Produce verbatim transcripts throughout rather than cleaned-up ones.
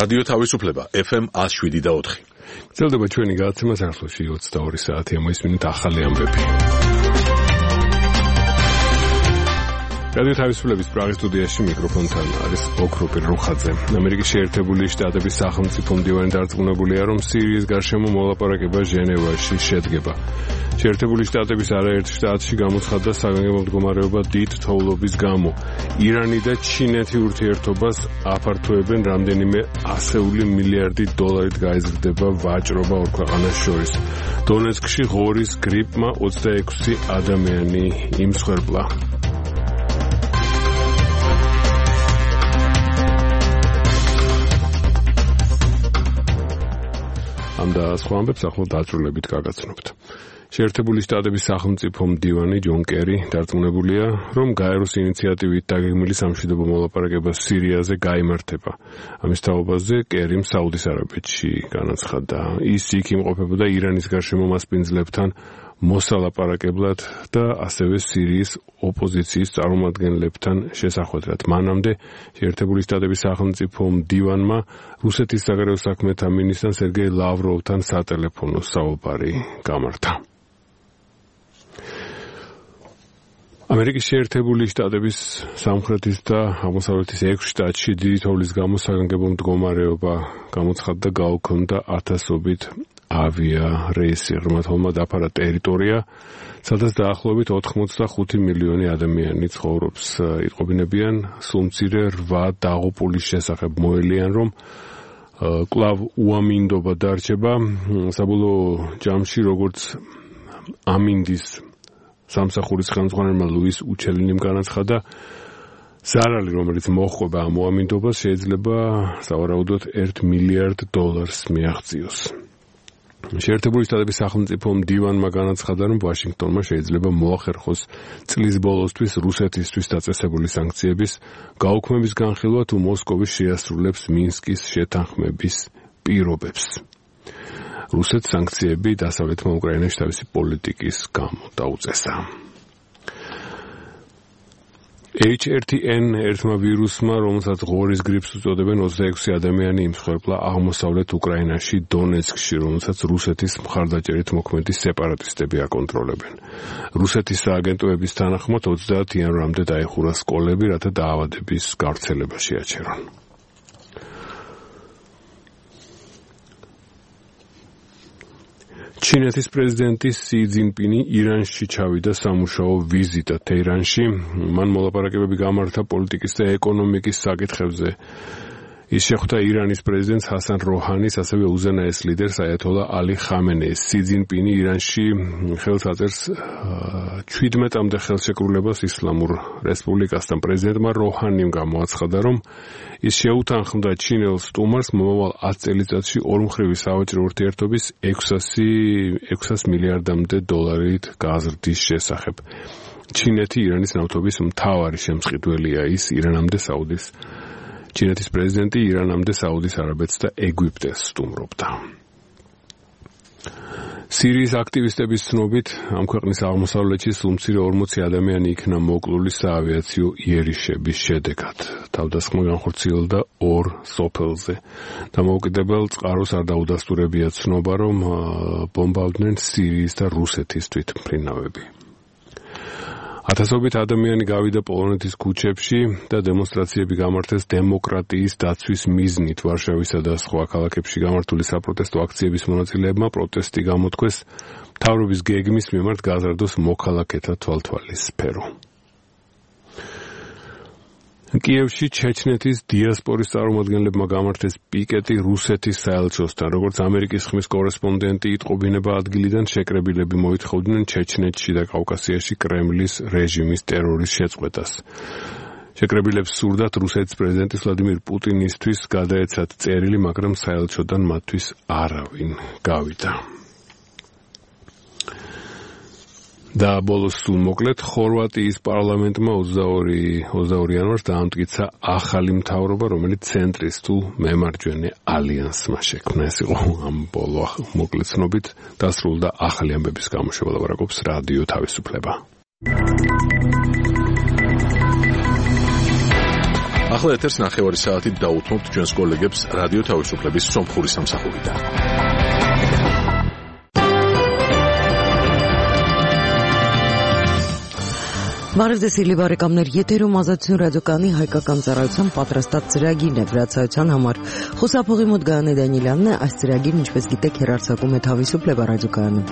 რადიო თავისუფლება ეფ ემ one oh seven point four. გრძელდება ჩვენი გადაცემა საქართველოში ოცდაორი საათი მოისმინეთ ახალი ამბები. რადიო თავისუფლების პრაღის სტუდიაში მიკროფონთან არის ოქროპირ რუხაძე. ამერიკის შეერთებული შტატების სახელმწიფო მდივანი დარწმუნებულია, რომ სირიის გარშემო მოლაპარაკება ჟენევაში შედგება. შეერთებული შტატების არაერთ შტატში გამოცხადდა საგანგებო მდგომარეობა დიდ თოვლობის გამო. ირანი და ჩინეთი ურთიერთობას აფართოებენ, რამდენიმე ასეული მილიარდი დოლარით გაიზრდება ვაჭრობა ორ ქვეყანას შორის. დონეცკში ღორის გრიპმა ოცდაექვსი ადამიანი იმსხვერპლა. ამ და სხვა ამბებს ახლა დაწვრილებით გაგაცნობთ. შეერთებული შტატების სახელმწიფო მდივანი ჯონ კერი დარწმუნებულია, რომ გაეროს ინიციატივით დაგეგმილი სამშვიდობო მოლაპარაკება სირიაზე გაიმართება. ამის თაობაზე კერიმ საუდის არაბეთში განაცხადა. ის იქ იმყოფებოდა ირანის გარშემო მასპინძლებთან მოსალაპარაკებლად და ასევე სირიის ოპოზიციის წარმომადგენლებთან შესახვედრად. მანამდე შეერთებული შტატების სახელმწიფო მდივანმა რუსეთის საგარეო საქმეთა მინისტრთან სერგეი ლავროვთან სატელეფონო საუბარი გამართა. ამერიკის შეერთებული შტატების სამხრეთის და აღმოსავლეთის ექვს შტატში დიდი თოვლის გამო საგანგებო მდგომარეობა გამოცხადდა, გაუქმდა ათასობით ავია რეისი. ღრმათოვმა დაფარა ტერიტორია, სადაც დაახლოებით ოცდახუთი მილიონი ადამიანი ცხოვრობს. იტყობინებიან სულმცირე რვა დაღუპულის შესახებ, მოელიან, რომ კვლავ უამინდობა დარჩება. საბოლოო ჯამში, როგორც ამინდის სამსახურის ხელმძღვანელმა ლუის უჩელინიმ განაცხადა, ზარალი, რომელიც მოჰყვება ამ უამინდობას, შეიძლება სავარაუდოდ ერთ მილიარდ დოლარს მიაღწიოს. შეერთებული შტატების სახელმწიფო მდივანმა განაცხადა, რომ ვაშინგტონმა შეიძლება მოახერხოს წლის ბოლოსთვის რუსეთისთვის დაწესებული სანქციების გაუქმების განხილვა, თუ მოსკოვი შეასრულებს მინსკის შეთანხმების პირობებს. რუსეთს სანქციები დასავლეთმა უკრაინაში თავისი პოლიტიკის გამო დაუწესა. ეიჩ არ თი ენ ერთმა ვირუსმა, რომელსაც ღორის გრიპს უწოდებენ, ოცდაექვსი ადამიანი იმსხვერპლა აღმოსავლეთ უკრაინაში, დონეცკში, რომელსაც რუსეთის მხარდაჭერით მოქმედი სეპარატისტები აკონტროლებენ. რუსეთის სააგენტოების თანახმად ოცდაათ იანვრამდე დაიხურა სკოლები, რათა დაავადების გავრცელება შეაჩერონ. ჩინეთის პრეზიდენტი სი ძინპინი ირანში ჩავიდა სამუშაო ვიზიტად თეირანში. მან მოლაპარაკებები გამართა პოლიტიკის და ეკონომიკის საკითხებზე. ის შეხვდა ირანის პრეზიდენტს ჰასან როჰანის, ასევე უზენაეს ლიდერს აიათოლა ალი ხამენეის. სი ძინპინი ირანში ხელს აწერს ჩვიდმეტამდე ხელშეკრულებას ისლამურ რესპუბლიკასთან. პრეზიდენტმა როჰანიმ გამოაცხადა, რომ ის შეუთანხმდა ჩინელ სტუმარს მომავალ ათ წელიწადში ორმხრივი სავაჭრო ურთიერთობის ექვსას მილიარდამდე დოლარით გაზრდის შესახებ. ჩინეთი ირანის ნავთობის მთავარი შემსყიდველია. ის ირანამდე საუდის ჩინეთის პრეზიდენტი ირანამდე საუდის არაბეთს და ეგვიპტეს სტუმრობდა. სირიის აქტივისტების ცნობით, ამ ქვეყნის აღმოსავლეთში სულმცირე ორმოცი ადამიანი იქნა მოკლული საავიაციო იერიშების შედეგად. თავდასხმა განხორციელდა ორ სოფელზე. დამოუკიდებელ წყაროს არ დაუდასტურებია ცნობა, რომ ბომბავდნენ სირიის და რუსეთის თვითმფრინავები. ათასობით ადამიანი გავიდა პოლონეთის ქუჩებში და დემონსტრაციები გამართეს დემოკრატიის დაცვის მიზნით. ვარშავისა და სხვა ქალაქებში გამართული საპროტესტო აქციების მონაწილეებმა პროტესტი გამოთქვეს მთავრობის გეგმის მიმართ გაზარდოს მოქალაქეთა თვალთვალისფერო. კიევში ჩეჩნეთის დიასპორის წარმომადგენლებმა გამართეს პიკეტი რუსეთის საელჩოსთან. როგორც ამერიკის ხმის კორესპონდენტი იტყობინება ადგილიდან, შეკრებილები მოითხოვდნენ ჩეჩნეთში და კავკასიაში კრემლის რეჟიმის ტერორის შეწყვეტას. შეკრებილებს სურდათ რუსეთის პრეზიდენტის ვლადიმირ პუტინისთვის გადაეცათ წერილი, მაგრამ საელჩოდან მათთვის არავინ გავიდა. და ბოლოს სულ მოკლედ, ხორვატიის პარლამენტმა ოცდაორი იანვარს დაამტკიცა ახალი მთავრობა, რომელიც ცენტრის თუ მემარჯვენე ალიანსმა შექმნა. ეს იყო ამ ბოლო მოკლედ ცნობით დასრულდა ახალი ამბების გამოშვება. ლაპარაკობს რადიო თავისუფლება. ახლა ეთერს ნახევარი საათით დაუთმობთ ჩვენს კოლეგებს რადიო თავისუფლების სომხური სამსახურიდან. Բարեզեսիլի բարեկամներ, եթերում ազատություն ռադիոկայանի հայկական ծառայության պատրաստած ծրագիրն է վրացայության համար։ Խոսափողի մոտ Գայանե Դանիելյանն է, այս ծրագիրն ինչպես գիտեք հեռարձակում է Թավիսուփլեբա ռադիոկայանում։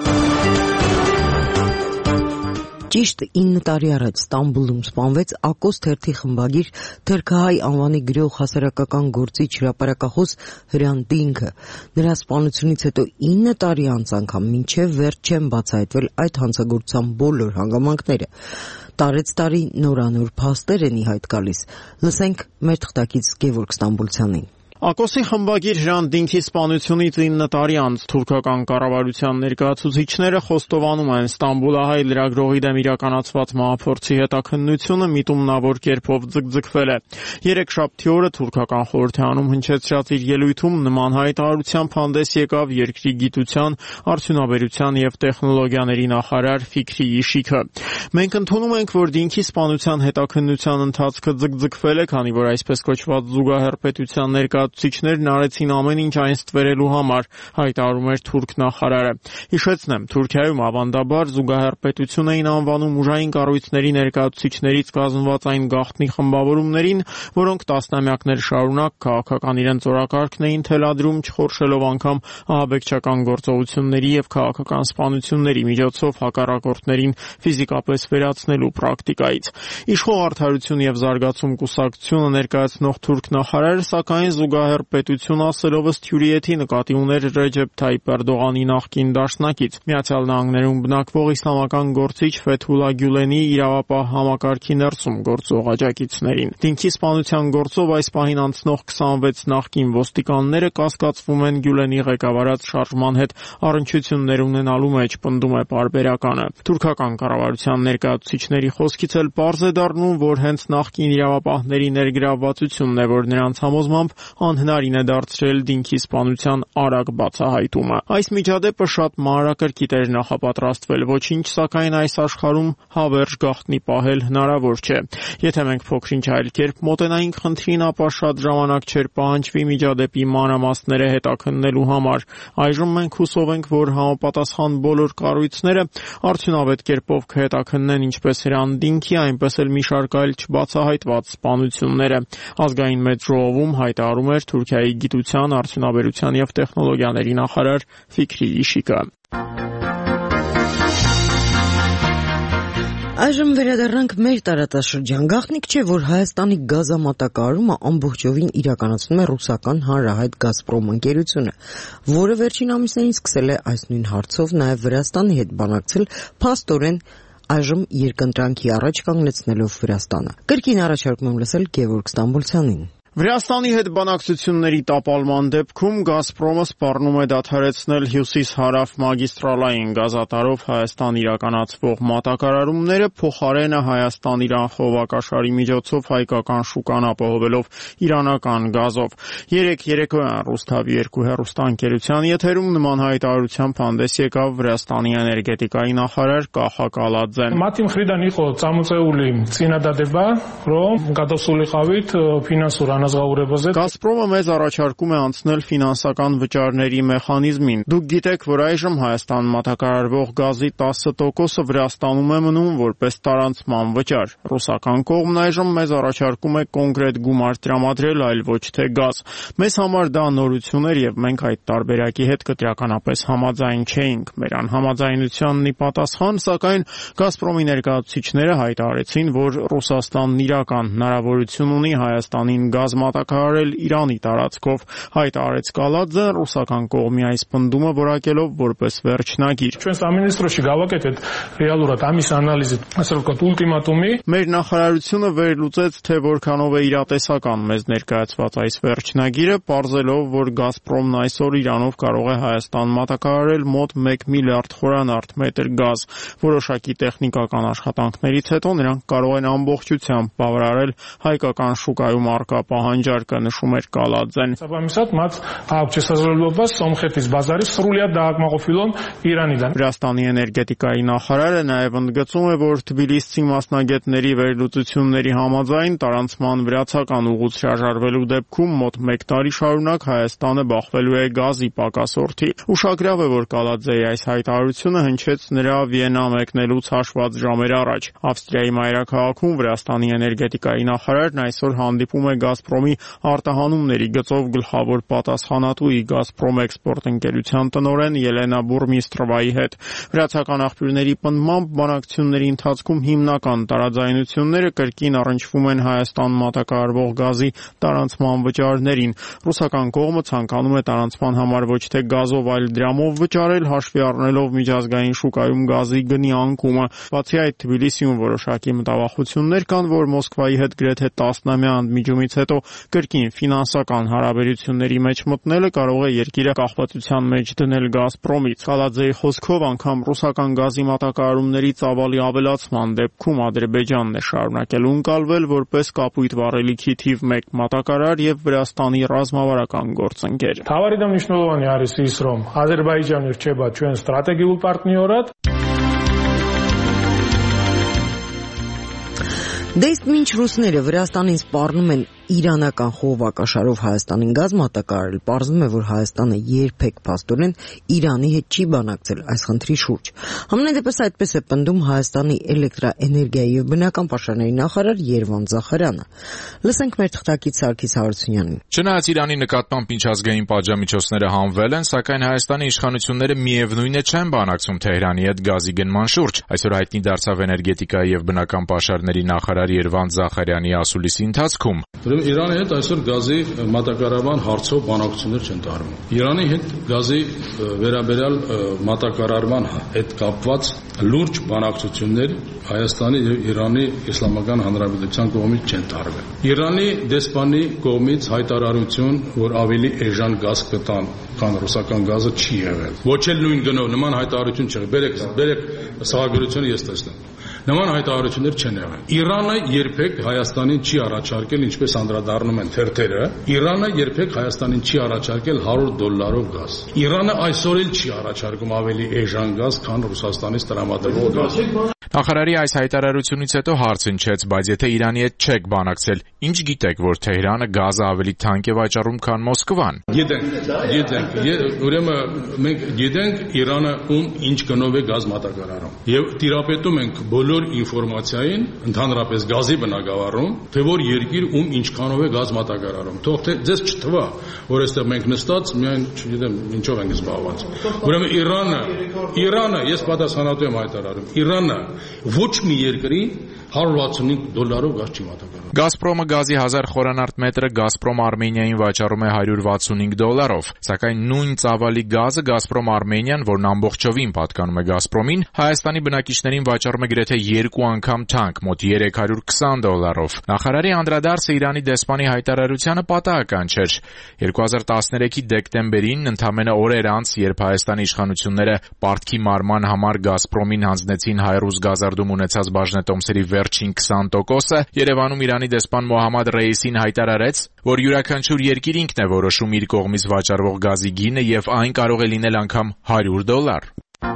Ճիշտ ինը տարի առաջ Ստամբուլում սպանվեց Ակոս թերթի խմբագիր Թրքահայ անվանի գրող հասարակական գործիչ հրապարակախոս Հրան Դինքը։ Նրա սպանությունից հետո ինը տարի անց անգամ մինչև վերջ չեն բացահայտվել այդ հանցագործության բոլոր հանգամանքները։ Տարեց տարի նորանոր փաստեր են ի հայտ գալիս։ Լսենք մեր թղթակից Գևորգ Ստամբուլցյանին։ Ակոսի խմբագիր Հրան Դինքի սպանությունից ինը տարի անց թուրքական կառավարության ներկայացուցիչները խոստովանում են Ստամբուլահայ լրագրողի դեմ իրականացված մահափորձի հետաքննությունը միտումնավոր կերպով ձգձգվել է։ Երեքշաբթի օրը թուրքական խորհրդարանում հնչեցրած իր ելույթում նման հայտարարությամբ հանդես եկավ երկրի գիտության, արդյունաբերության եւ տեխնոլոգիաների նախարար Ֆիքրի Իշիքը։ Մենք ընդունում ենք, որ Դինքի սպանության հետաքննության ընթացքը ձգձգվել է, քանի որ այսպես կոչված զուգահեռ պետության ներկայացուցիչները Ցուցիչներն արեցին ամեն ինչ այն ստվերելու համար, հայտարարում էր թուրք նախարարը։ Հիշեցնեմ, Թուրքիայում ավանդաբար զուգահեռ պետություն էին անվանում ուժային կառույցների ներկայացուցիչներից կազմված այն գաղտնի խմբավորումներին, որոնք տասնամյակներ շարունակ քաղաքական իրենց օրակարգն էին թելադրում, չխորշելով անգամ ահաբեկչական գործողությունների եւ քաղաքական սպանությունների միջոցով հակառակորդներին ֆիզիկապես վերացնելու պրակտիկայից։ Իշխող արդարություն եւ զարգացում կուսակցությունը ներկայացնող թուրք նախարարը սակայն զուգահեռ պետություն ասելով ըստ հյուրիեթի նկատի ուներ Ռեջեփ Թայիփ Էրդողանի նախկին դաշնակից Միացյալ Նահանգներում բնակվող իսլամական գործիչ Ֆեթուլա Գյուլենի իրավապահ համակարգի ներսում գործող աջակիցներին։ Դինքի սպանության գործով այս պահին անցնող քսանվեց նախկին ոստիկանները կասկածվում են Գյուլենի ղեկավարած շարժման հետ առնչություններ ունենալու մեջ, պնդում է պարբերականը։ Թուրքական կառավարության ներկայացուցիչների խոսքից էլ պարզ է դառնում, որ հենց նախկին իրավապահների ներգրավվածությունն է, որ նրանց համոզմամբ անհնարին է դարձրել Դինքի սպանության արագ բացահայտումը։ Այս միջադեպը շատ մանրակրկիտ էր նախապատրաստվել, ոչինչ սակայն այս աշխարհում հավերժ գաղտնի պահել հնարավոր չէ։ Եթե մենք փոքրինչ այլ կերպ մոտենայինք խնդրին, ապա շատ ժամանակ չէր պահանջվի միջադեպի մանրամասները հետաքննելու համար։ Այժմ մենք հուսով ենք, որ համապատասխան բոլոր կառույցները արդյունավետ կերպով կհետաքննեն ինչպես Հրան Դինքի, այնպես էլ մի շարք այլ չբացահայտված սպանությունները։ Ազգային մեծ ժողովում հայտարարում էր Թուրքիայի գիտության, արդյունաբերության եւ տեխնոլոգիաների նախարար Ֆիքրի Իշիկը։ Այժմ վերադառնանք մեր տարածաշրջան։ Գաղտնիք չէ, որ Հայաստանի գազամատակարարումը ամբողջովին իրականացնում է ռուսական հանրահայտ Գազպրոմ ընկերությունը, որը վերջին ամիսներին սկսել է այս նույն հարցով նաև Վրաստանի հետ բանակցել, փաստորեն այժմ երկընտրանքի առաջ կանգնեցնելով Վրաստանը։ Կրկին առաջարկում եմ լսել Գևորգ Ստամբուլցյանին։ Վրաստանի հետ բանակցությունների տապալման դեպքում Գազպրոմը սպառնում է դադարեցնել հյուսիս-հարավ մագիստրալային գազատարով Հայաստան իրականացվող մատակարարումները, փոխարենը Հայաստան-Իրան խողովակաշարի միջոցով հայկական շուկան ապահովելով իրանական գազով։ Երեք երեկոյան Ռուսթավի երկու հեռուստաընկերության եթերում նման հայտարարությամբ հանդես եկավ Վրաստանի էներգետիկայի նախարար Կախա Կալաձեն։ Մատիմ Խրիդան իխո ծամուցეული ցինադադեբա, ռոմ գատոսուլի խավիթ ֆինանսուր Գազպրոմը մեզ առաջարկում է անցնել ֆինանսական վճարների մեխանիզմին։ Դուք գիտեք, որ այժմ Հայաստան մատակարարվող գազի տասը տոկոսը Վրաստանում է մնում որպես տարանցման վճար։ Ռուսական կողմն այժմ մեզ առաջարկում է կոնկրետ գումար տրամադրել, այլ ոչ թե գազ։ Մեզ համար դա նորություն էր եւ մենք այդ տարբերակի հետ կտրականապես համաձայն չէինք։ Մեր անհամաձայնությանն ի պատասխան, սակայն Գազպրոմի ներկայացուցիչները հայտարարեցին, որ Ռուսաստանն իրական հնարավորություն ունի Հայաստանին գազ մատակարարել Իրանի տարածքով, հայտարարեց Կալաձեն, ռուսական կողմի այս պնդումը որակելով որպես վերջնագիր։ Մեր նախարարությունը վերլուծեց, թե որքանով է իրատեսական մեզ ներկայացված այս վերջնագիրը, պարզելով, որ Գազպրոմն այսօր Իրանով կարող է Հայաստան մատակարարել մոտ մեկ միլիարդ խորանարդ մետր գազ։ Որոշակի տեխնիկական աշխատանքներից հետո նրանք կարող են ամբողջությամբ բավարարել հայկական շուկայում առկա պահանջարկը, նշում էր Կալաձեն։ Սաբամիսատ մած աղջեսազրոլովը Սոմխետից բազարի սրուլիա դակմաղոֆիլոն Իրանիդան։ Վրաստանի էներգետիկայի նախարարը նաև ընդգծում է, որ թբիլիսցի մասնագետների վերլուծությունների համաձայն տարանցման վրացական ուղուց շարժարվելու դեպքում մոտ մեկ տարի շարունակ Հայաստանը բախվելու է գազի պակասորդի։ Ուշագրավ է, որ Կալաձեի այս հայտարարությունը հնչեց նրա Վիեննա մեկնելուց հաշված ժամեր առաջ։ Ավստրիայի մայրաքաղաքում Վրաստանի էներգետիկայի նախարարն այսօր հանդիպում է Գազպրոմի արտահանումների գծով գլխավոր պատասխանատուի Գազպրոմ էքսպորտ ընկերության տնօրեն Ելենա Բուրմիստրովայի հետ։ Վրացական աղբյուրների պնդմամբ բանակցությունների ընթացքում հիմնական տարաձայնությունները կրկին առնչվում են Հայաստան մատակարարվող գազի տարանցման վճարներին։ Ռուսական կողմը ցանկանում է տարանցման համար ոչ թե գազով, այլ դրամով վճարել, հաշվի առնելով միջազգային շուկայում գազի գնի անկումը։ Բացի այդ, Թբիլիսիում որոշակի մտավախություններ կան, որ Մոսկվայի հետ գրեթե տասնամյա ընդմիջումից հետո կրկին ֆինանսական հարաբերությունների մեջ մտնելը կարող է երկիրը կախվածության մեջ դնել Գազպրոմից։ Կալաձեի խոսքով անգամ ռուսական գազի մատակարարումների ծավալի ավելացման դեպքում Ադրբեջանն է շարունակել ընկալվել որպես կապույտ վառելիքի թիվ մեկ մատակարար եւ Վրաստանի ռազմավարական գործընկեր։ Թավարիդա მნიშვნელოვანი არის ის, რომ Ադրբեջանը რჩება ჩვენ სტრატეგიულ პარტნიორად. Դες մինչ ռուսները Վրաստանին սպառնում են իրանական խողովակաշարով Հայաստանին գազ մատակարարել, պարզվում է, որ Հայաստանը երբեք փաստորեն Իրանի հետ չի բանակցել այս խնդրի շուրջ։ Համենայն դեպս այդպես է պնդում Հայաստանի էլեկտրաէներգիայի եւ բնական պաշարների նախարար Երվանդ Զախարյանը։ Լսենք մեր թղթակից Սարգիս Հարությունյանին։ Չնայած Իրանի նկատմամբ միջազգային պատժամիջոցները հանվել են, սակայն Հայաստանի իշխանությունները միևնույն է չեն բանակցում Թեհրանի հետ գազի գնման շուրջ։ Այսօր հայտնի դարձավ էներգետիկայի եւ բնական պաշարների նախարար Երվանդ Զախարյանի ասուլիսի ընթացքում։ Ուրեմն Իրանի հետ այսօր գազի մատակարարման հարցով բանակցություններ չեն տարվում։ Իրանի հետ գազի վերաբերյալ մատակարարման հետ կապված լուրջ բանակցություններ Հայաստանի եւ Իրանի Իսլամական Հանրապետության կողմից չեն տարվել։ Իրանի դեսպանի կողմից հայտարարություն, որ ավելի էժան գազ կտան, քան ռուսական գազը չի եղել։ Ոչ էլ նույն գնով նման հայտարարություն չեղել։ Բերեք, բերեք սահագրությունը ես տեսնեմ։ Նման հայտարարություններ չեն եղել։ Իրանը երբեք Հայաստանին չի առաջարկել, ինչպես անդրադառնում են թերթերը, Իրանը երբեք Հայաստանին չի առաջարկել հարյուր դոլարով գազ։ Իրանը այսօր էլ չի առաջարկում ավելի էժան գազ, քան Ռուսաստանից տրամադրվող գազը։ Նախարարի այս հայտարարությունից հետո հարց հնչեց, բայց եթե Իրանի հետ չեք բանակցել, ինչ գիտեք, որ Թեհրանը գազը ավելի թանկ է վաճառում, քան Մոսկվան։ Գիտենք, գիտենք, ուրեմն մենք գիտենք Իրանը ում ինչ գնով է գազ մատակարարում։ Եվ տիրապետում ենք բոլոր ինֆորմացիային, ընդհանրապես գազի բնագավառում, թե որ երկիր ում ինչքանով է գազ մատակարարում։ Թող թե ձեզ չթվա, որ այստեղ մենք նստած միայն, չգիտեմ, ինչով ենք զբաղված։ Ուրեմն Իրանը, Իրանը, ես պատասխանատու եմ հայտարարում, Իրանը ոչ մի երկրի հարյուր վաթսունհինգ դոլարով գազ չի մատակարարում։ Գազպրոմը գազի հազար խորանարդ մետրը Գազպրոմ Արմենիային վաճառում է հարյուր վաթսունհինգ դոլարով, սակայն նույն ծավալի գազը Գազպրոմ Արմենիան, որն ամբողջովին պատկանում է Գազպրոմին, Հայաստանի բնակիչներին վաճառում է գրեթե երկու անգամ թանկ, մոտ երեք հարյուր քսան դոլարով։ Նախարարի անդրադարձը Իրանի դեսպանի հայտարարությանը պատահական չէր։ երկու հազար տասներեքի դեկտեմբերին, ընդամենը օրեր անց, երբ Հայաստանի իշխանությունները պարտքի մարման համար Գազպրոմին հանձնեցին հայ-ռուս գազարդում ունեցած բաժնետոմսերի վերջին քսան տոկոսը, Երևանում Իրանի դեսպան Մոհամմադ Ռեյիսին հայտարարեց, որ յուրաքանչյուր երկիր ինքն է որոշում իր կողմից վաճառվող գազի գինը եւ այն կարող է լինել անգամ հարյուր դոլար։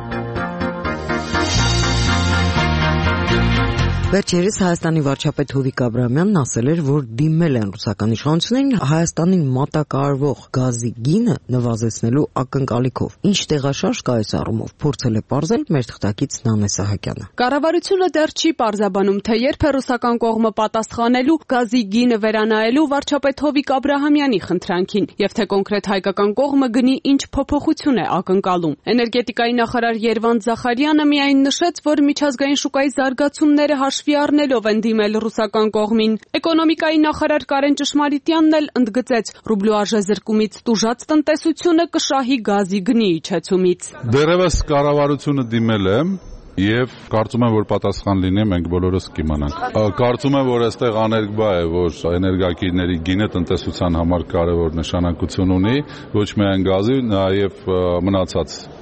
Վերջերս Հայաստանի վարչապետ Հովիկ Աբրահամյանն ասել էր, որ դիմել են ռուսական իշխանություններին Հայաստանին մատակարարվող գազի գինը նվազեցնելու ակնկալիքով։ Ինչ տեղաշարժ կա այս առումով, փորձել է պարզել մեր թղթակից Նանե Սահակյանը։ Կառավարությունը դեռ չի պարզաբանում, թե երբ է ռուսական կողմը պատասխանելու գազի գինը վերանայելու վարչապետ Հովիկ Աբրահամյանի խնդրանքին, եւ թե կոնկրետ հայկական կողմը գնի ինչ փոփոխություն է ակնկալում։ Էներգետիկայի նախարար Երվանդ Զախարյանը միայն նշեց, որ միջազգային շուկայի զարգացումները հաշվի առնելով են դիմել ռուսական կողմին։ Էկոնոմիկայի նախարար Կարեն Ճշմարիտյանն էլ ընդգծեց, ռուբլու արժեզրկումից տուժած տնտեսությունը կշահի գազի գնի իջեցումից։ Դեռևս կառավարությունը դիմել է Եվ կարծում եմ, որ պատասխան լինի, մենք բոլորս կիմանանք։ Կարծում եմ, որ այստեղ աներկբա է, որ էներգակիրների գինը տնտեսության համար կարևոր նշանակություն ունի, ոչ միայն գազի, նաև մնացած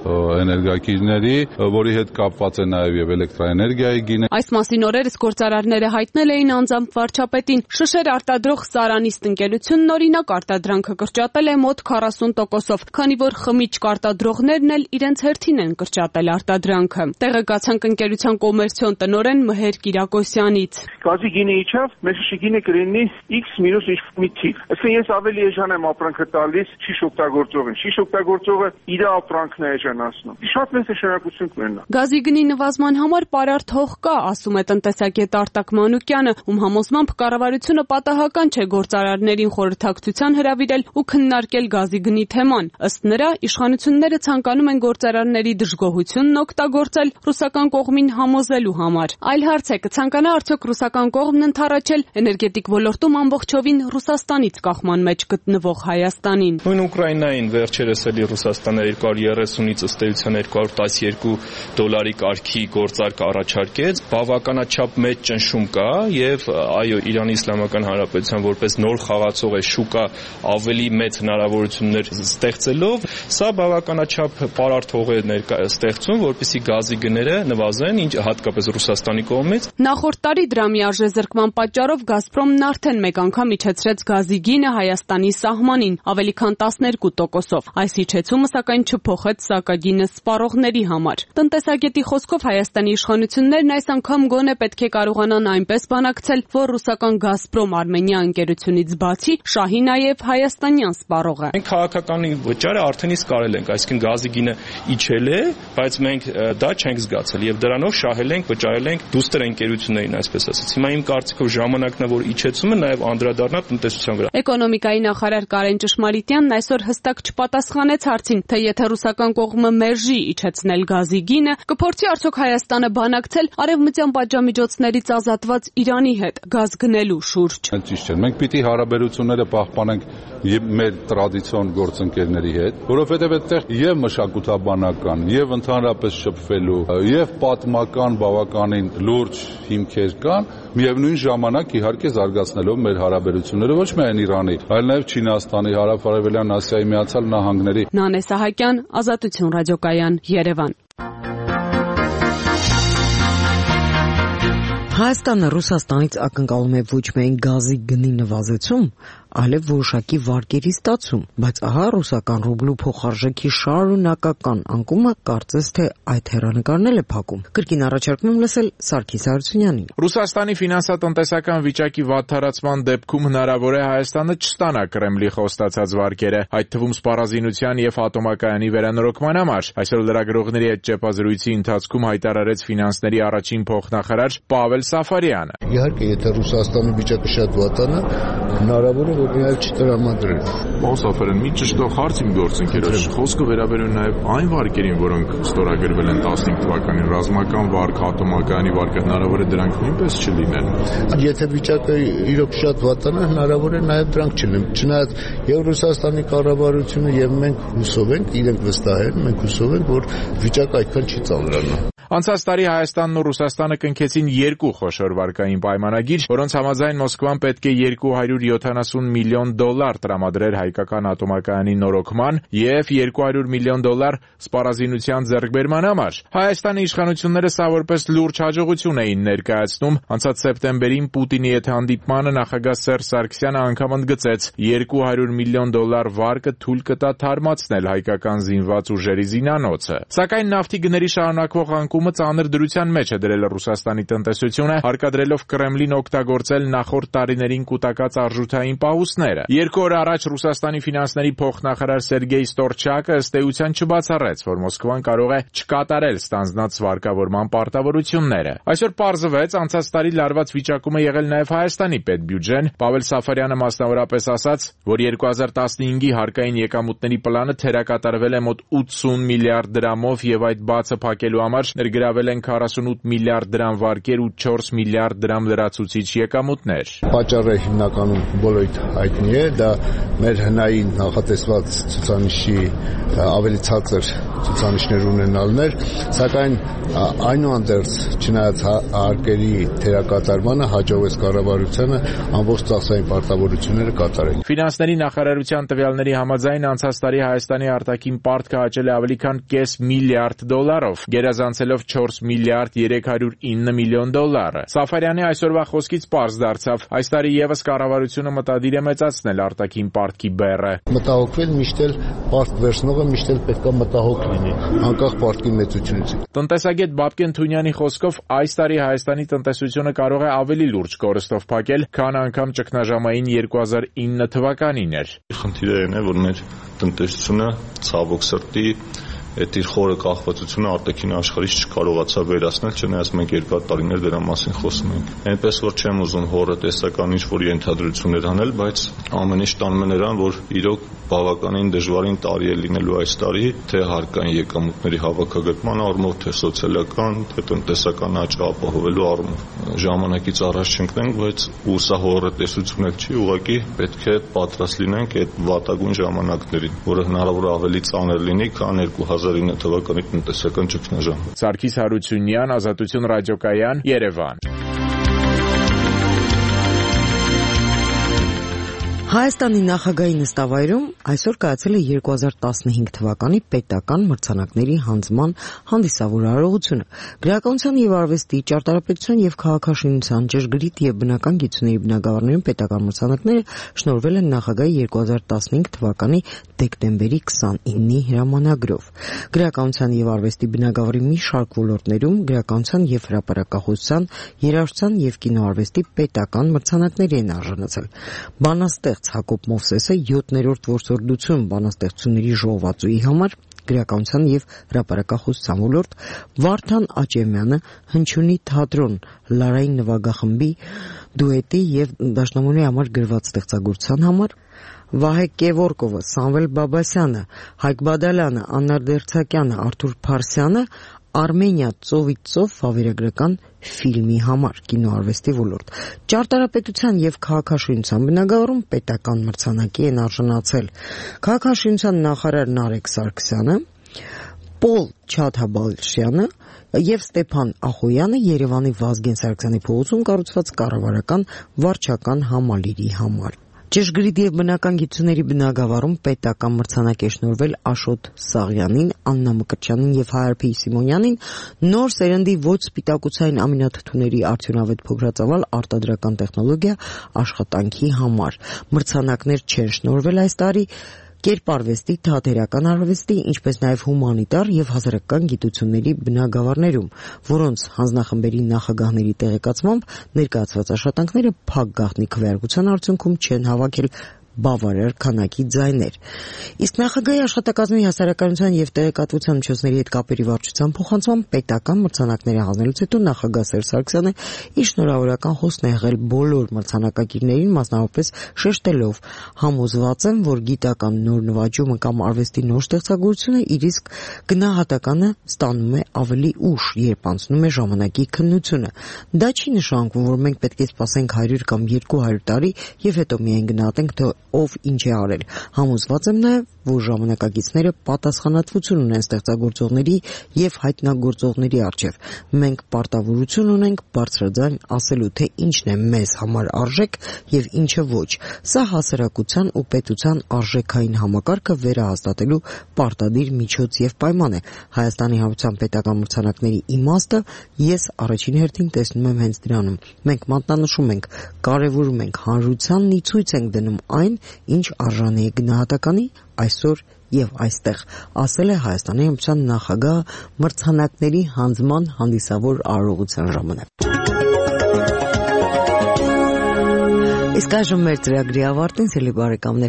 էներգակիրների, որի հետ կապված է նաև եւ էլեկտրաէներգիայի գինը։ Այս մասին օրերս գործարարները հայտնել էին անձամբ վարչապետին։ Շշեր արտադրող Սարանիստ ընկերությունն օրինակ արտադրանքը կրճատել է մոտ քառասուն տոկոսով, քանի որ խմիչք արտադրողներն էլ իրենց հերթին են կրճատել արտադրանքը։ Տեղեկացանք ընկերության կոմերցիոն տնօրեն Մհեր Կիրակոսյանից։ Գազի գինը իջավ, մեր շշի գինը կլինի X մինուս ինչ մի թիվ։ Այսինքն ես ավելի էժան եմ ապրանքը տալիս շիշ օգտագործողին։ Շիշ օգտագործողը իր ապրանքն է էժանացնում։ Շատ մեծ նշանակություն կունենա։ Գազի գնի նվազման համար պարարտ հող կա, ասում է տնտեսագետ Արտակ Մանուկյանը, ում համոզմամբ կառավարությունը պատահական չէ գործարարներին խորհրդակցության հրավիրել ու քննարկել գազի գնի թեման։ Ըստ նրա, իշխանությունները ցանկանում են գործարարների դժգոհությունն օգտագործել ռուսական կողմին համոզելու համար։ Այլ հարց է, կցանկանա արդյոք ռուսական կողմն ընդառաջել էներգետիկ ոլորտում ամբողջովին Ռուսաստանից կախման մեջ գտնվող Հայաստանին։ Նույն Ուկրաինային վերջերս էլի Ռուսաստանը երկու հարյուր երեսունից ըստ էության երկու հարյուր տասներկու դոլարի կարգի գործարք առաջարկեց, բավականաչափ մեծ ճնշում կա եւ այո, Իրանի Իսլամական Հանրապետության որպես նոր խաղացող է շուկա ավելի մեծ հնարավորություններ ստեղծելով, սա բավականաչափ պարարտ հող է ստեղծում, որպեսզի գազի գները նվազեն, ինչ հատկապես Ռուսաստանի կողմից։ Նախորդ տարի դրամի արժեզրկման պատճառով Գազպրոմն արդեն մեկ անգամ իջեցրեց գազի գինը Հայաստանի սահմանին, ավելի քան տասներկու տոկոսով։ Այս իջեցումը սակայն չփոխեց սակագինը սպառողների համար։ Տնտեսագետի խոսքով Հայաստանի իշխանություններն այս անգամ գոնե պետք է կարողանան այնպես բանակցել, որ ռուսական Գազպրոմ Արմենիա ընկերությունից բացի շահի նաև հայաստանյան սպառողը։ Մենք քաղաքականի վճարը արդեն իսկ կարել ենք, այսինքն գազի գինը իջել է, բայց մենք դա չենք զգացել եւ դրանով շահել ենք, վճարել ենք դուստր ընկերություններին, այսպես ասած։ Հիմա իմ կարծիքով ժամանակն է, որ իջեցումը նաև անդրադառնա տնտեսության վրա։ Էկոնոմիկայի նախարար Կարեն Ճշմարիտյանն այսօր հստակ չպատասխանեց հարցին, թե եթե ռուսական կողմը մերժի իջեցնել գազի գինը, կփորձի արդյոք Հայաստանը բանակցել արևմտյան պատժամիջոցներից ազատված Իրանի հետ գազ գնելու շուրջ։ Ճիշտ է, մենք պիտի հարաբերությունները պահպանենք եւ մեր տրադիցիոն գործընկերների հետ, որովհետեւ այդտեղ եւ մշակութաբանական, եւ ընդհանրապես շփվելու, եւ պատմական բավականին լուրջ հիմքեր կան, միևնույն ժամանակ իհարկե զարգացնելով մեր հարաբերությունները ոչ միայն Իրանի, այլ նաեւ Չինաստանի, Հարավ-Արևելյան Ասիայի Միացյալ Նահանգների։ Նանե Սահակյան, Ազատություն ռադիոկայան, Երևան։ Հայաստանը Ռուսաստանից ակնկալում է ոչ միայն գազի գնի նվազեցում, այլև որոշակի վարկերի ստացում, բայց ահա ռուսական ռուբլու փոխարժեքի շարունակական անկումը կարծես թե այդ հեռանկարն էլ է փակում։ Կրկին առաջարկում եմ լսել Սարգիս Հարությունյանին։ Ռուսաստանի ֆինանսատնտեսական վիճակի վատթարացման դեպքում հնարավոր է Հայաստանը չստանա Կրեմլի խոստացած վարկերը, այդ թվում սպառազինության եւ ատոմակայանի վերանորոգման համար։ Այսօր լրագրողների հետ ճեպազրույցի ընթացքում հայտարարեց ֆինանսների առաջին փոխնախարար Պավել Սաֆարյանը։ Իհարկե, եթե Ռուսաստանի վիճակը շատ վատանա, հնարավոր է որ միայն չտրամադրել։ Պարոն Սաֆարյան, մի ճշտող հարց իմ գործընկերոջ։ Խոսքը վերաբերում նաև այն վարկերին, որոնք ստորագրվել են տասնհինգ թվականին, ռազմական վարկ, ատոմակայանի վարկը, հնարավոր է դրանք նույնպես չլինեն։ Եթե վիճակը իրոք շատ վատանա, հնարավոր է նաև դրանք չլինեն։ Չնայած եւ Ռուսաստանի կառավարությունը եւ մենք հուսով ենք, իրենք վստահ են, մենք հուսով ենք, որ վիճակը այդքան չի ծանրանա։ Անցած տարի Հայաստանն ու Ռուսաստանը կնքեցին երկու խոշոր վարկային պայմանագիր, որոնց համաձայն Մոսկվան պետք է երկու հարյուր յոթանասուն միլիոն դոլար տրամադրեր հայկական ատոմակայանի նորոգման եւ երկու հարյուր միլիոն դոլար սպառազինության ձեռքբերման համար։ Հայաստանի իշխանությունները սա որպես լուրջ հաջողություն էին ներկայացնում։ Անցած սեպտեմբերին Պուտինի հետ հանդիպմանը նախագահ Սերժ Սարգսյանը անգամ ընդգծեց երկու հարյուր միլիոն դոլար վարկը թույլ կտա թարմացնել հայկական զինված ուժերի զինանոցը։ Սակայն նավթի գների շարունակվող անկումը ծանր դրության մեջ է դրել Ռուսաստանի տնտեսությունը, հարկադրելով Կրեմլին օգտագործել նախորդ տարիներին կուտակած արժութային պահուստները։ Երկու օր առաջ Ռուսաստանի ֆինանսների փոխնախարար Սերգեյ Ստորչակը ըստ էության չբացառեց, որ Մոսկվան կարող է չկատարել ստանձնած վարկավորման պարտավորությունները։ Այսօր պարզվեց, անցած տարի լարված վիճակում է եղել նաև Հայաստանի պետբյուջեն։ Պավել Սաֆարյանը մասնավորապես ասաց, որ երկու հազար տասնհինգի հարկային եկամուտների պլանը թերակատարվել է մոտ ութսուն միլիարդ դրամով եւ այդ բացը փակելու համար ներգրավել են քառասունութ միլիարդ դրամ վարկեր ու չորս միլիարդ դրամ լրացուցիչ եկամուտներ։ Պատճառը հիմնականում բոլորիդ հայտնի է, դա մեր հնային նախատեսված ցուցանիշի ավելի ցածր ցուցանիշներ ունենալն էր, սակայն այնուհանդերձ չնայած հարկերի թերակատարմանը հաջողվեց կառավարությանը ամբողջ ծախսային պարտավորությունները կատարել։ Ֆինանսների նախարարության տվյալների համաձայն անցած տարի Հայաստանի արտաքին պարտքը աճել է ավելի քան կես միլիարդ դոլարով, գերազանցելով չորս միլիարդ երեք հարյուր ինը միլիոն դոլարը։ Սաֆարյանի այսօրվա խոսքից պարզ դարձավ, այս տարի եւս կառավարությունը մտադիր է մեծացնել արտաքին պարտքի բեռը։ Մտահոգվել միշտ էլ պարտք վերցնողը միշտ էլ պետք է մտահոգ լինի, անկախ պարտքի մեծությունից։ Տնտեսագետ Բաբկեն Թունյանի խոսքով այս տարի Հայաստանի տնտեսությունը կարող է ավելի լուրջ կորստով փակել, քան անգամ ճգնաժամային երկու հազար ինը թվականին էր։ Խնդիրը այն է, որ մեր տնտեսությունը ցավոք սրտի այդ իր խորը կախվածությունը արտաքին աշխարհից չկարողացավ վերացնել, չնայած մենք երկար տարիներ դրա մասին խոսում ենք։ Այնպես որ չեմ ուզում հորը տեսական ինչ-որ ենթադրություններ անել, բայց ամեն ինչ տանում է նրան, որ իրոք բավականին դժվարին տարի է լինելու այս տարի, թե հարկային եկամուտների հավաքագրման առումով, թե սոցիալական, թե տնտեսական աճ ապահովելու առումով։ Ժամանակից առաջ չընկնենք, բայց ու սա հորը տեսություն էլ չի, ուղղակի պետք է պատրաստ լինենք այդ վատագույն ժամանակներին, որը հնարավոր ավելի ծանր լինի, քան երկու հազար ինը թվականի տնտեսական ճգնաժամ։ Սարգիս Հարությունյան, Ազատություն ռադիոկայան, Երևան։ Հայաստանի նախագահի նստավայրում այսօր կայացել է երկու հազար տասնհինգ թվականի պետական մրցանակների հանձնման հանդիսավոր արարողությունը։ Գրականության եւ արվեստի, ճարտարապետության եւ քաղաքաշինության, ճշգրիտ եւ բնական գիտությունների բնագավառներում պետական մրցանակները շնորհվել են նախագահի երկու հազար տասնհինգ թվականի դեկտեմբերի քսանինի հրամանագրով։ Գրականության եւ արվեստի բնագավառի մի շարք ոլորտներում գրականության եւ հրապարակախոսության, երաժշտության եւ կինոարվեստի պետական մրցանակների են արժանացել։ Բանաստեղծ Հակոբ Մովսեսը յոթերորդ որսորդություն բանաստեղծությունների ժողովածուի համար, գրականության եւ հրապարակախոսության ոլորտ, Վարդան Աճեմյանը հնչյունի թատրոն Լարային նվագախմբի դուետի եւ դաշնամուրի համար գրված ստեղծագործության համար, Վահե Կևորկովը, Սամվել Բաբասյանը, Հայկ Բադալյանը, Աննար Դերցակյանը, Արթուր Փարսյանը Արմենիա ծովից ծով վավերագրական ֆիլմի համար, կինոարվեստի ոլորտ։ Ճարտարապետության եւ քաղաքաշինության բնագավառում պետական մրցանակի են արժանացել քաղաքաշինության նախարար Նարեկ Սարգսյանը, Պոլ Չաթաբալշյանը եւ Ստեփան Ախոյանը Երևանի Վազգեն Սարգսյանի փողոցում կառուցված կառավարական վարչական համալիրի համար։ Ճշգրիտ եւ բնական գիտությունների բնագավառում պետական մրցանակ է շնորհվել Աշոտ Սաղյանին, Աննա Մկրտչյանին եւ Հայարփի Սիմոնյանին նոր սերնդի ոչ սպիտակուցային ամինաթթուների արդյունավետ փոքրածավալ արտադրական տեխնոլոգիա աշխատանքի համար։ Մրցանակներ չեն շնորհվել այս տարի կերպարվեստի, թատերական արվեստի, ինչպես նաև հումանիտար եւ հասարակական գիտությունների բնագավառներում, որոնց հանձնախմբերի նախագահների տեղեկացմամբ ներկայացված աշխատանքները փակ գաղտնի քվեարկության արդյունքում չեն հավաքել բավարար քանակի ձայներ։ Իսկ նախագահի աշխատակազմի հասարակայնության եւ տեղեկատվության միջոցների հետ կապերի վարչության փոխանցման պետական մրցանակները հանձնելուց հետո նախագահ Սերժ Սարգսյանը իր շնորհավորական խոսքն է եղել բոլոր մրցանակակիրներին, մասնավորապես շեշտելով. համոզված եմ, որ գիտական նոր նվաճումը կամ արվեստի նոր ստեղծագործությունը իր իսկ գնահատականը ստանում է ավելի ուշ, երբ անցնում է ժամանակի քննությունը։ Դա չի նշանակում, որ մենք պետք է սպասենք հարյուր կամ երկու հարյուր տարի եւ հետո միայն գնահատենք, թե ով ինչ է արել։ Համոզված եմ նաև, որ ժամանակակիցները պատասխանատվություն ունեն ստեղծագործողների եւ հայտնագործողների առջեւ։ Մենք պարտավորություն ունենք բարձրաձայն ասելու, թե ինչն է մեզ համար արժեք եւ ինչը ոչ։ Սա հասարակության ու պետության արժեքային համակարգը վերահաստատելու պարտադիր միջոց եւ պայման է։ Հայաստանի Հանրապետության պետական մրցանակների իմաստը ես առաջին հերթին տեսնում եմ հենց դրանում։ Մենք մատնանշում ենք, կարևորում ենք, հանրությանն ի ցույց ենք դնում այն, ինչ արժանի է գնահատականի այսօր եւ այստեղ, ասել է Հայաստանի Հանրապետության նախագահը մրցանակների հանձնման հանդիսավոր արարողության ժամանակ։ Իսկ այժմ մեր ծրագրի ավարտին, սիրելի բարեկամներ,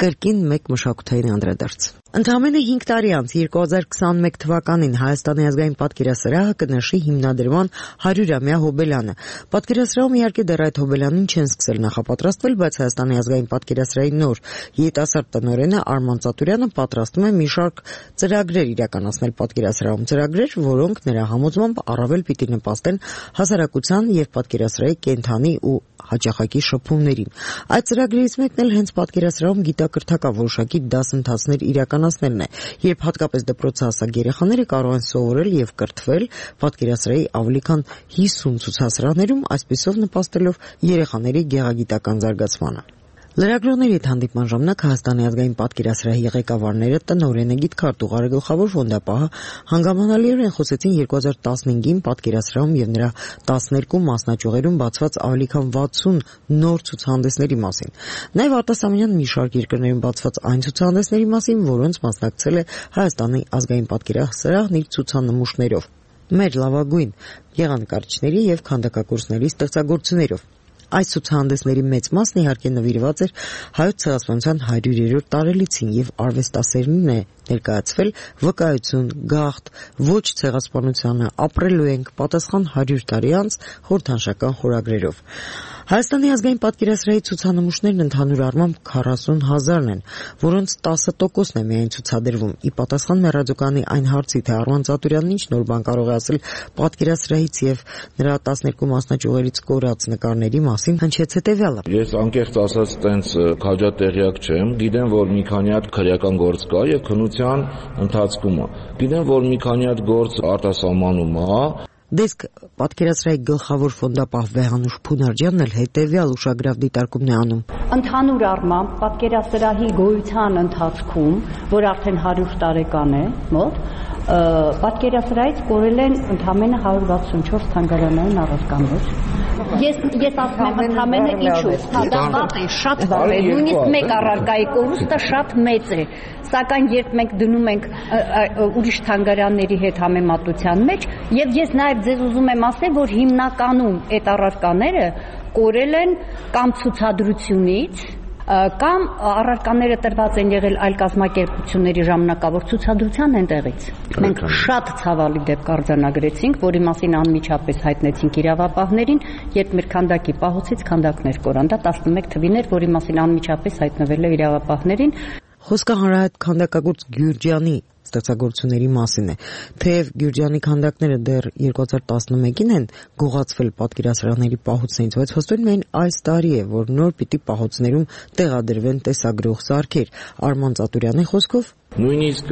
կրկին մեկ մշակութային անդրադարձ։ Ընդամենը հինգ տարի անց երկու հազար քսաներեք թվականին Հայաստանի ազգային պատկերասրահը կնշի հիմնադրման հարյուրամյա հոբելյանը։ Պատկերասրահում իհարկե դեռ այդ հոբելյանին չեն սկսել նախապատրաստվել, բայց Հայաստանի ազգային պատկերասրահի նոր երիտասարդ տնօրենը Արման Ծատուրյանը պատրաստում է մի շարք ծրագրեր իրականացնել պատկերասրահում, ծրագրեր, որոնք նրա համոզմամբ առավել պիտի նպաստեն հասարակության եւ պատկերասրահի կենդանի ու հաճախակի շփումներին։ Այդ ծրագրերից մեկն էլ հենց պատկերասրահում գիտակրթական որոշակի դասընթացներ իրականացնելն է, երբ հատկապես դպրոցահասակ երեխաները կարող են սովորել եւ կրթվել պատկերասրահի ավելի քան հիսուն ցուցասրահներում, այսպիսով նպաստելով երեխաների գեղագիտական զարգացմանը։ Լրագրողների հետ հանդիպման ժամանակ Հայաստանի ազգային պատկերասրահի ղեկավարները տնօրենը Գիտքարտ ուղղարեգլխավոր ֆոնդապահը հանգամանալիորեն խոսեցին երկու հազար տասնհինգին պատկերասրահում եւ նրա տասներկու մասնաճյուղերում բացված ավելի քան վաթսուն նոր ցուցահանդեսների մասին։ Նաեւ արտասահմանյան մի շարք երկրներում բացված այն ցուցահանդեսների մասին, որոնց մասնակցել է Հայաստանի ազգային պատկերասրահն իր ցուցանմուշներով, մեր լավագույն գեղանկարիչների եւ քանդակագործների ստեղծագործություններով։ Այս ցուցահանդեսների մեծ մասն իհարկե նվիրված էր հայոց ցեղասպանության հարյուրերորդ տարելիցին եւ արվեստասերին է ներկայացվել վկայություն, գաղթ, ոչ ցեղասպանությանը, ապրելու ենք, պատասխան հարյուր տարի անց խորհրդանշական խորագրերով։ Հայաստանի ազգային պատկերասրահի ցուցանմուշներն ընդհանուր առմամբ քառասուն հազարն են, որոնց տասը տոկոսն է միայն ցուցադրվում։ Ի պատասխան մեր ռադիոկայանի այն հարցի, թե Արման Ծատուրյանն ինչ նոր բան կարող է ասել պատկերասրահից եւ նրա տասներկու մասնաճյուղերից կորած նկարների մասին, հնչեց հետեւյալը. Ես անկեղծ ասած տենց քաջատեղյակ չեմ, գիտեմ, որ մի քանի հատ քրեական գործ կա եւ քննության ընթացքում է։ Գիտեմ, որ մի քանի հատ գործ արտասահմանում է։ Դեսկ պատկերասրահի գլխավոր ֆոնդապահ Վեհանուշ Փունարջյանն էլ հետևյալ ուշագրավ դիտարկումն է անում։ Ընդհանուր առմամբ պատկերասրահի գոյության ընթացքում, որ արդեն հարյուր տարեկան է մոտ, պատկերասրահից կորել են ընդամենը հարյուր վաթսունչորս թանգարանային առարկաներ։ Ես ես ասում եմ ընդամենը ինչու, դա վատ է, շատ վատ է, նույնիսկ մեկ առարկայի կորուստը շատ մեծ է, սակայն երբ մենք դնում ենք ուրիշ թանգարանների հետ համեմատության մեջ, եւ ես նաեւ ձեզ ուզում եմ ասել, որ հիմնականում այդ առարկաները կորել են կամ ցուցադրությունից, կամ առարկաները տրված են եղել այլ կազմակերպությունների ժամանակավոր ցուցադրության այնտեղից։ Մենք շատ ցավալի դեպք արձանագրեցինք, որի մասին անմիջապես հայտնեցինք իրավապահներին, երբ մեր քանդակի պահոցից քանդակներ կորան։ Դա տասնմեկ թվին էր, որի մասին անմիջապես հայտնվել է իրավապահներին։ Խոսքը հանրահայտ քանդակագործ Գյուրջյանի ստեղծագործությունների մասին է։ Թեև Գյուրջյանի քանդակները դեռ երկու հազար տասնմեկին են գողացվել պատկերասրահների պահոցներից, բայց հստակ միայն այս տարի է, որ նոր պիտի պահոցներում տեղադրվեն տեսագրող սարքեր։ Արման Ծատուրյանի խոսքով նույնիսկ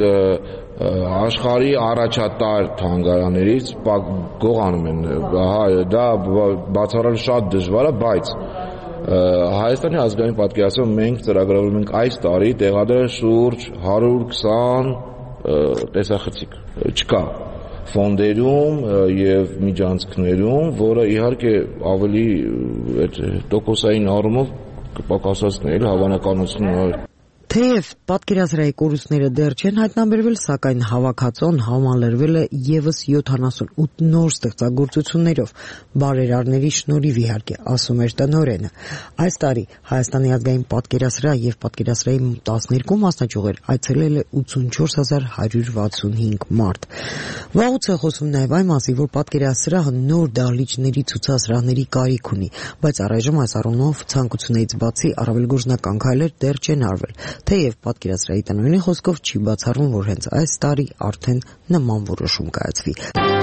աշխարհի առաջատար թանգարաններից գողանում են։ Դա բացառել շատ դժվար է, բայց Հայաստանի ազգային պատկերասրահում մենք ծրագրավորում ենք այս տարի տեղադրել շուրջ հարյուր քսան տեսախցիկ չկա ֆոնդերում եւ միջանցքներում, որը իհարկե ավելի այդ տոկոսային առումով կպակասացնել հավանականությունը։ Թեև պատկերասրահի կորուստները դեռ չեն հայտնաբերվել, սակայն հավաքածոն համալրվել է եւս յոթանասունութ նոր ստեղծագործություններով, բարերարների շնորհիվ իհարկե, ասում էր տնօրենը։ Այս տարի Հայաստանի ազգային պատկերասրահ եւ պատկերասրահի տասներկու մասնաճյուղեր այցելել է ութսունչորս հազար հարյուր վաթսունհինգ մարդ։ Վաղուց է խոսում նաեւ այն մասին, որ պատկերասրահը նոր դահլիճների ցուցասրահների կարիք ունի, բայց առայժմ այս առումով ցանկություններից բացի առավել գործնական քայլեր դեռ չեն արվել։ Թեև պատկերասրահի տնօրենի խոսքով չի բացառվում, որ հենց այս տարի արդեն նման որոշում կայացվի։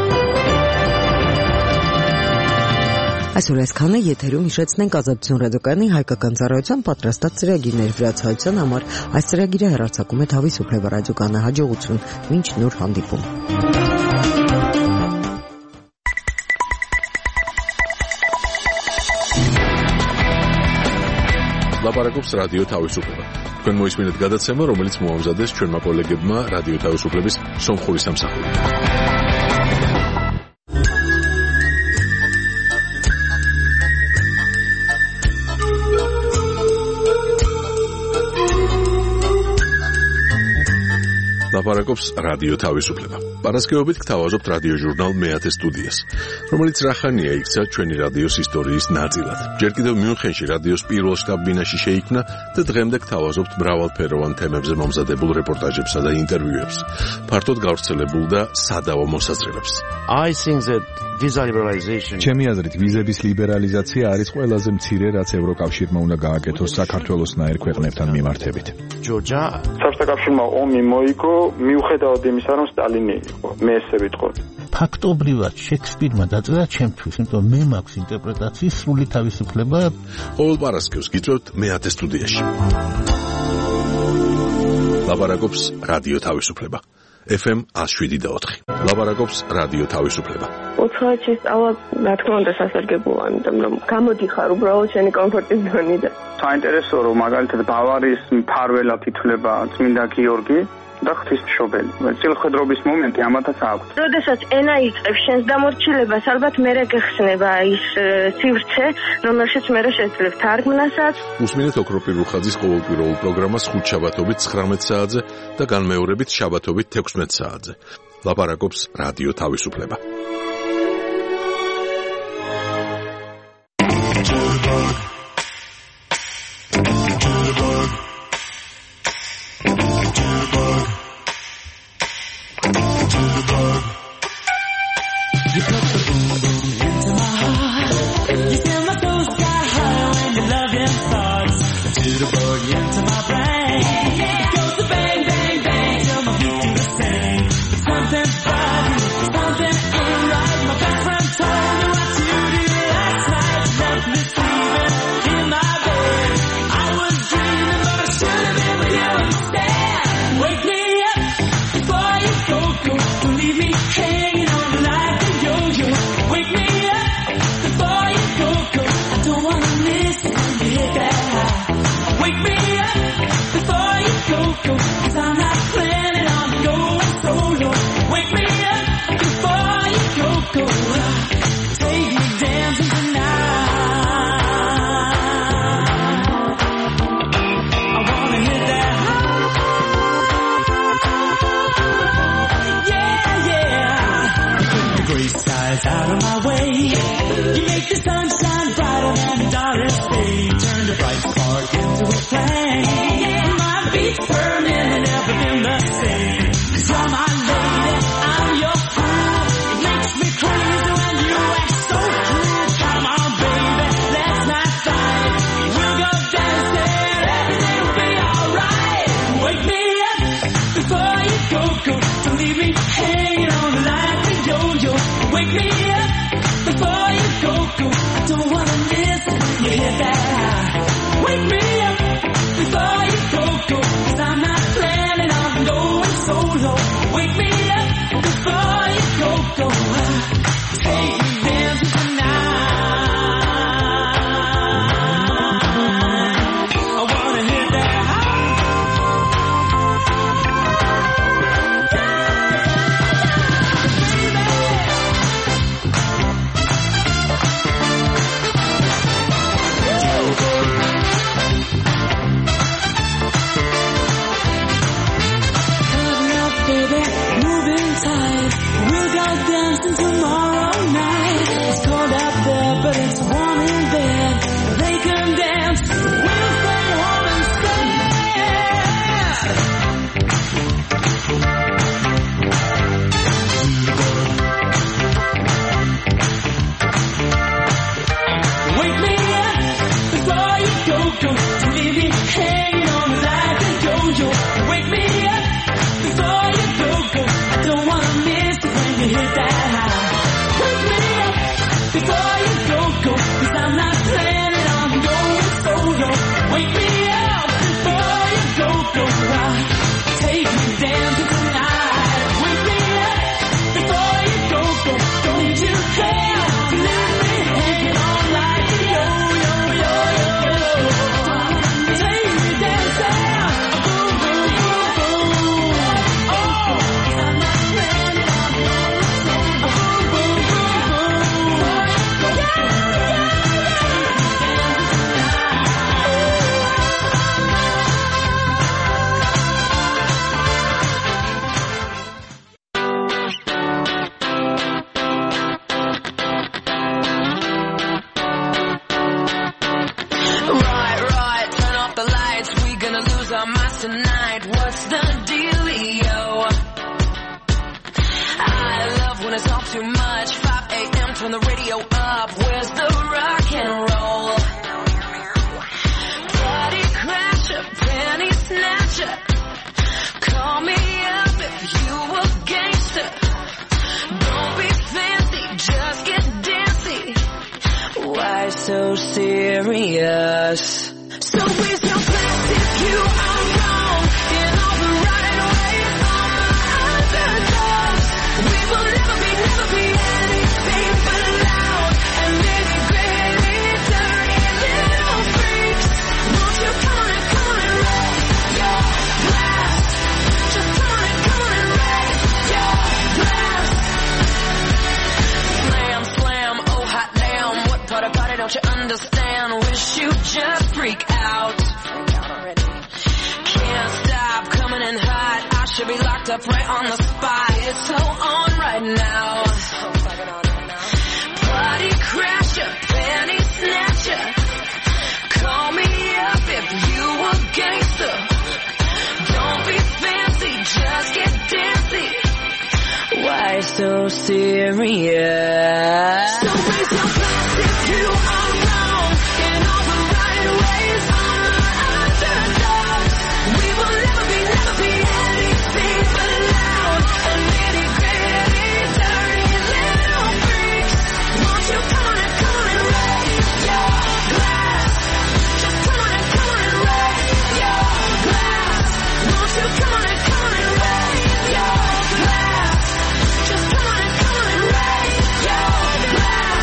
Այսօր այսքանը, եթերում հիշեցնենք Ազատություն ռադիոկայանի հայկական ծառայության պատրաստած ծրագիրներ վրացայության համար։ Այս ծրագիրը հեռարձակում է Թավի Սուփլեվա ռադիոկայանը։ Հաջողություն, մինչ նոր հանդիպում։ Լապարակոպս ռադիո Թավի Սուփլեվա։ Կնմոյս մինդ գադացեմը, რომელიც մուամզադես չորմապոլեգեբմա ռադիո Թավի Սուփլեվիս սոմխորիս ամսախորի։ ლაპარაკობს რადიო თავისუფლება. პარასკევობით გთავაზობთ რადიო ჟურნალ მეათე სტუდიას, რომელიც რახანია იქცა ჩვენი რადიოს ისტორიის ნაწილად. ჯერ კიდევ მიუნხენში რადიოს პირველ შტაბ-ბინაში შეიქმნა და დღემდე გთავაზობთ მრავალფეროვან თემებზე მომზადებულ რეპორტაჟებსა და ინტერვიუებს, ფართოდ გავრცელებულ და სადავო მოსაზრებებს. I think that visa liberalization ჩემი აზრით ვიზების ლიბერალიზაცია არის ყველაზე მცირე, რაც ევროკავშირმა უნდა გააკეთოს საქართველოსნაირ ქვეყნებთან მიმართებით. ჯორჯა საბჭოთა ომი მოიგო მიუხედავად იმისა, რომ სტალინი იყო. მე ესე ვიტყოდი. ფაქტობრივად შექსპირმა დაწერა ჩემთვის, იმიტომ მე მაქვს ინტერპრეტაციის სრული თავისუფლება. ყოველ პარასკევს გიწევთ მეათე სტუდიაში. ლაპარაკობს რადიო თავისუფლება. ეფ ემ one oh seven point four. ლაპარაკობს რადიო თავისუფლება. ოთხი წავა, რა თქმა უნდა, სასარგებლოა, იმიტომ რომ გამოდიხარ უბრალოდ შენი კომფორტის ზონიდან. საინტერესოა, რომ მაგალითად ბავარიის მფარველად ითვლება წმინდა გიორგი და ღვთისმშობელი. წილხვედრობის მომენტი ამათაც აქვს. როდესაც ენა იწყებს შენს დამორჩილებას, ალბათ მერე გეხსნება ის სივრცე, რომელშიც მერე შეძლებ თარგმნასაც. უსმინეთ ოქროპირ რუხაძის ყოველკვირეულ პროგრამას ხუთშაბათობით ცხრამეტ საათზე და განმეორებით შაბათობით თექვსმეტ საათზე. ლაპარაკობს რადიო თავისუფლება. Out of my way, you make the sunshine brighter than the darkest day. Turn the bright spark into a flame. My beats burning and never been the same. 'Cause you're my lady, I'm your fool. It makes me crazy when you act so cool. Come on, baby, let's not fight. We'll go dancing, everything will be alright. Wake me up before you go, go. Don't leave me hanging on like a yo-yo. Wake me up before you go, go. I don't wanna miss when you hit that high. Wake me up before you go, go. 'Cause I'm not tonight? What's the dealio? I love when it's all too much. five a.m. turn the radio up. Where's the rock and roll? Party crasher, penny snatcher. Call me up if you a gangster. Don't be fancy, just get dancy. Why so serious? So where's your class if you are wrong? In all the right ways, all my underdogs. We will never be, never be anything but loud and nitty gritty, dirty little freaks. Won't you come on and come on and raise your glass? Just come on and come on and raise your glass. Slam, slam, oh hot damn. What part about it don't you understand? Wish you just freak out. Can't stop coming in hot. I should be locked up right on the spot. It's so on right now. Party crasher, penny snatcher. Call me up if you a gangster. Don't be fancy, just get dancy. Why so serious? So raise your glass if you are wrong. In all the right ways, all my underdogs. We will never be, never be anything but loud and nitty gritty, dirty little freaks. Won't you come on and come on and raise your glass? Just come on and come on and raise your glass. Won't you come on and come on and raise your glass? Just come on and come on and raise your glass.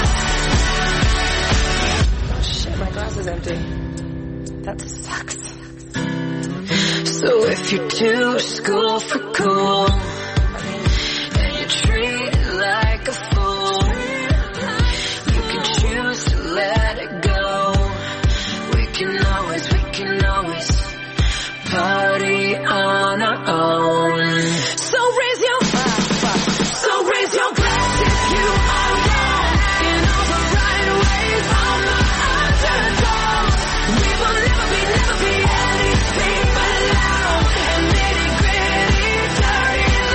Oh shit, my glass is empty. That sucks. So if you're too school for cool and you treat it like a fool, you can choose to let it go. We can always, we can always party on our own. So raise your So raise your glass if you are wrong. In all the right ways, all my underdogs. We will never be, never be anything but loud and nitty gritty, dirty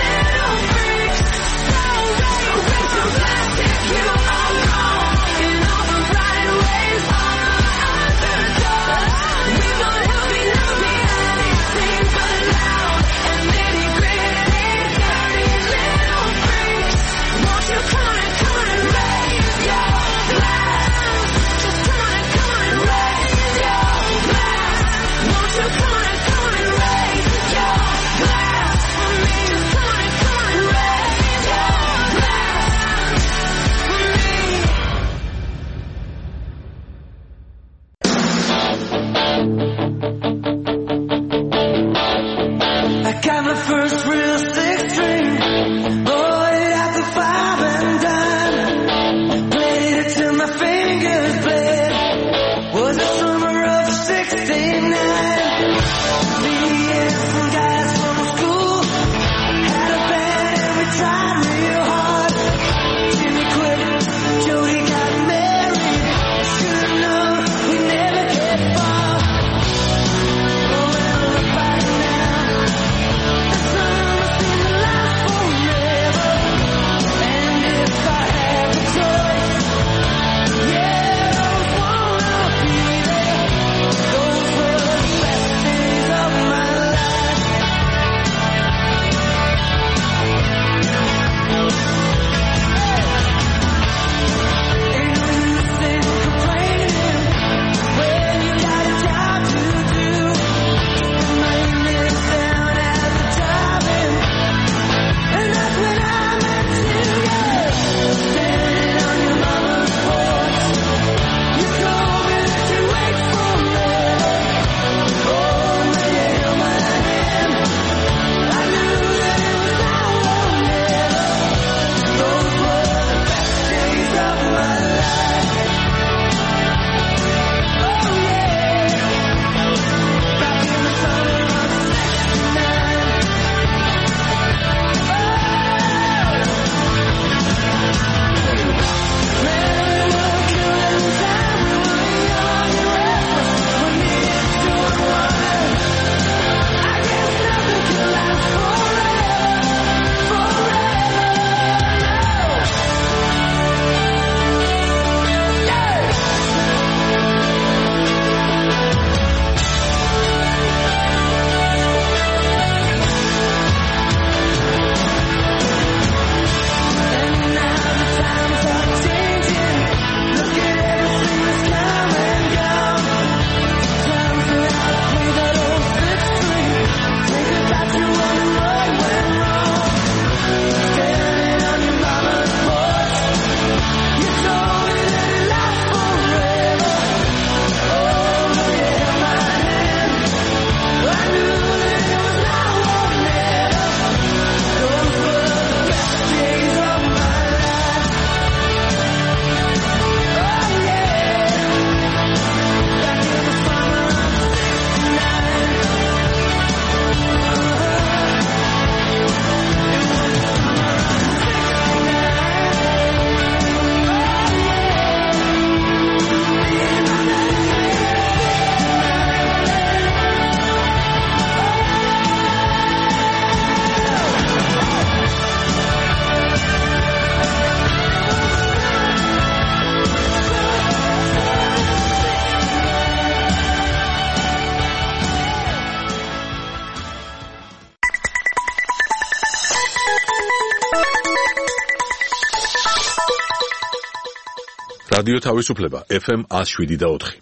რადიო თავისუფლება ეფ ემ one oh seven და four.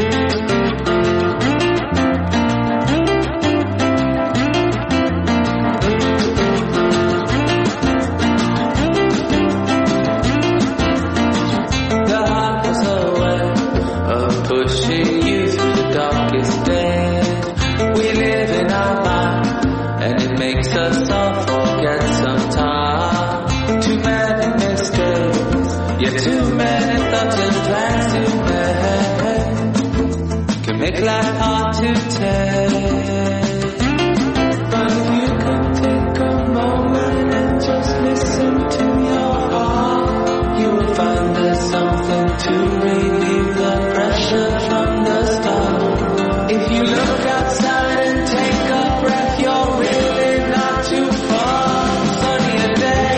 Make life hard to take, but if you could take a moment and just listen to your heart, you will find there's something to relieve the pressure from the start. If you look outside and take a breath, you're really not too far. Sunnier day,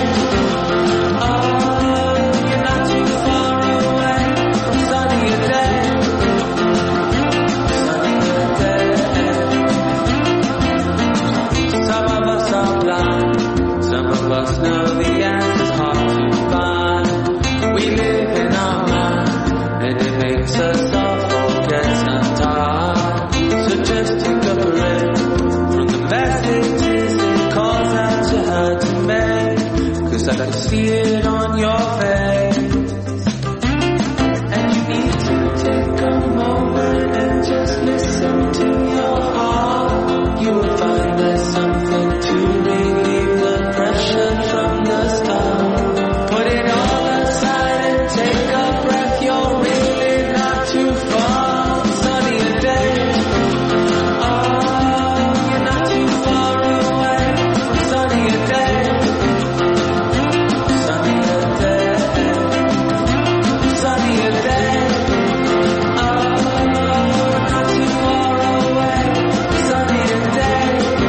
oh, you're not too far away from sunnier day. Some of us know the answer's hard to find. We live in our mind, and it makes us all forget sometimes. So just take a breath from the messages it calls out to her to make, 'cause I can see it on your face. And you need to take a moment and just listen to your heart. You will find there's something to relieve the pressure from the start. Put it all aside and take a breath. You're really not too far. Sunnier day, oh, you're not too far away from sunnier day. Sunnier day, sunnier day, oh, not too far away from sunnier day.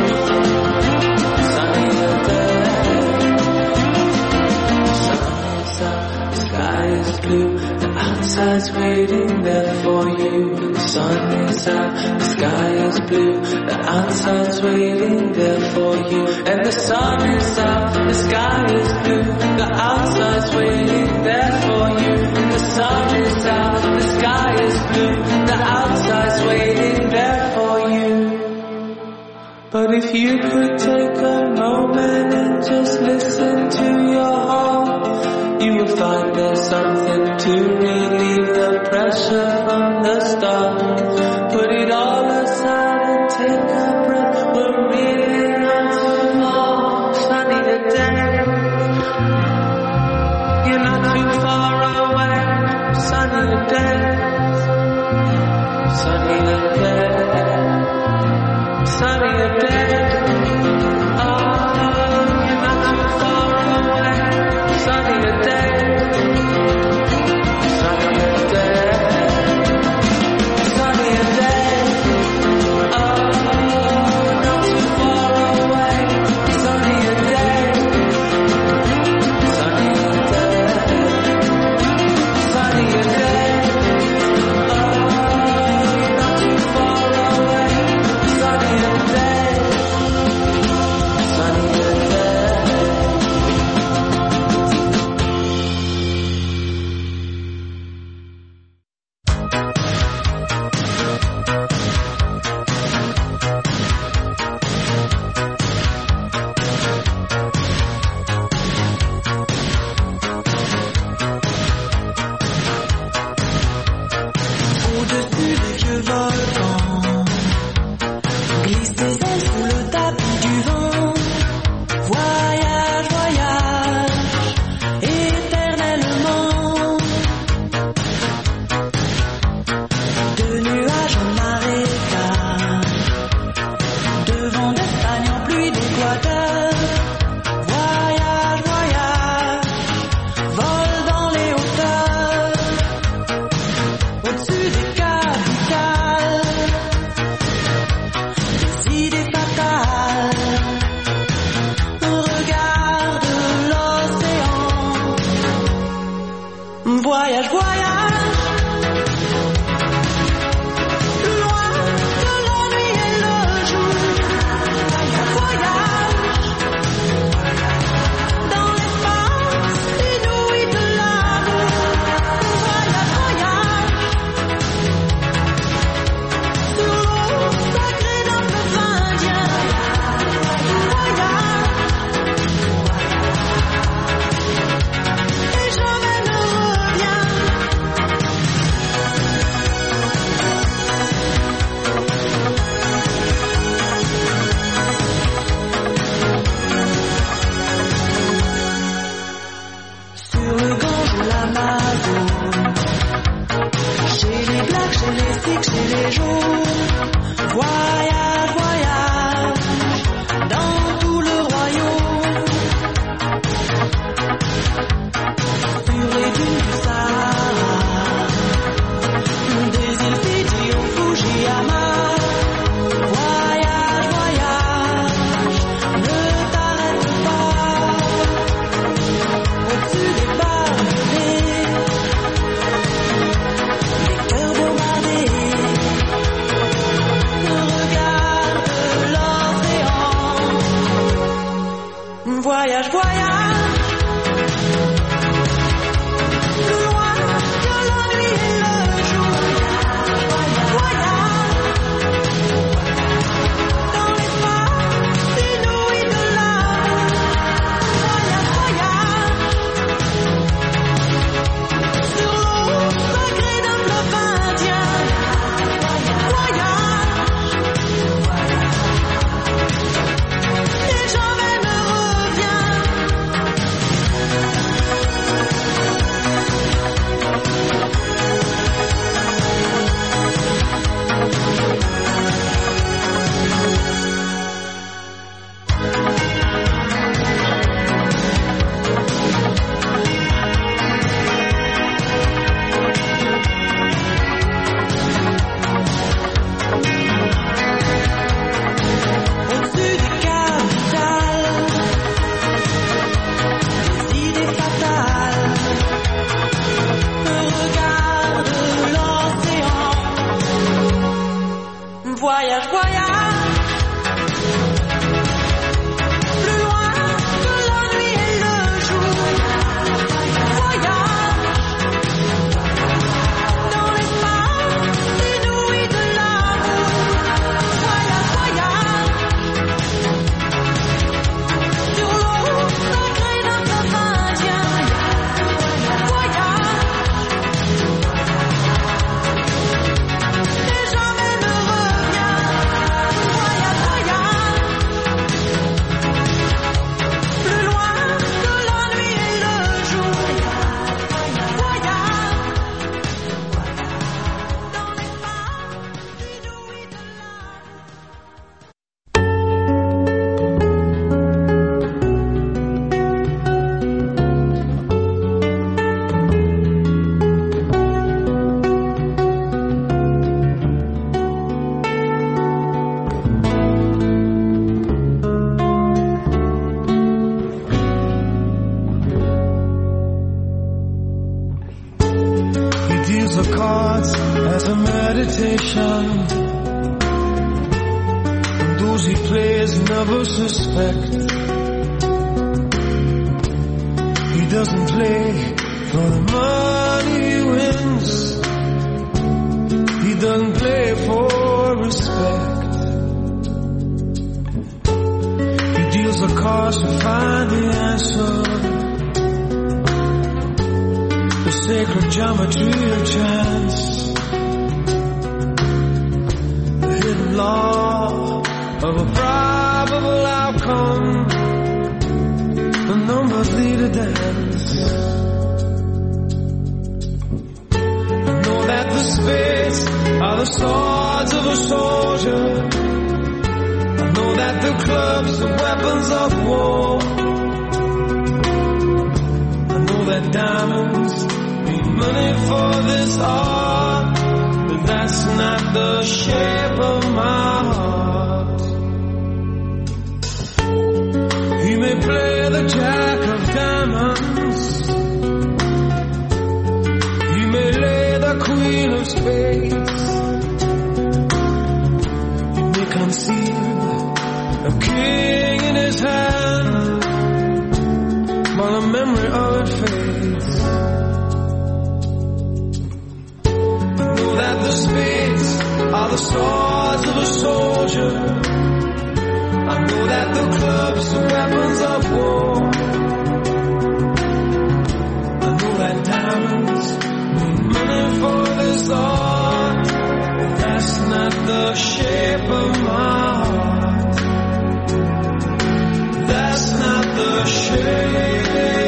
Sunnier day, sun is up, the sky is blue, the outside's waiting there for you. The sun is out, the sky is blue, the outside's waiting there for you. And the sun is out, the sky is blue, the outside's waiting there for you. And the sun is out, the sky is blue, the outside's waiting there for you. But if you could take a moment and just listen to your heart, you will find there's something to relieve the pressure from the start. Put it all aside and take a breath. We're really not too far. Sunnier day, you're not too far away. Sunnier day, sunnier day, sunnier day. Oh, you're not too far away. Sunnier day, sunnier day. les blagues, j'ai les flics, j'ai les jours. Voyage, voyage, dans tout le royaume. Sur les dunes du Sahara, des îles Fidji au Fujiyama. Voyage, voyage, ne t'arrête pas. Au-dessus des barbelés, les cœurs bombardés, regarde l'océan. Voyage, voyage. Voyage, voyage.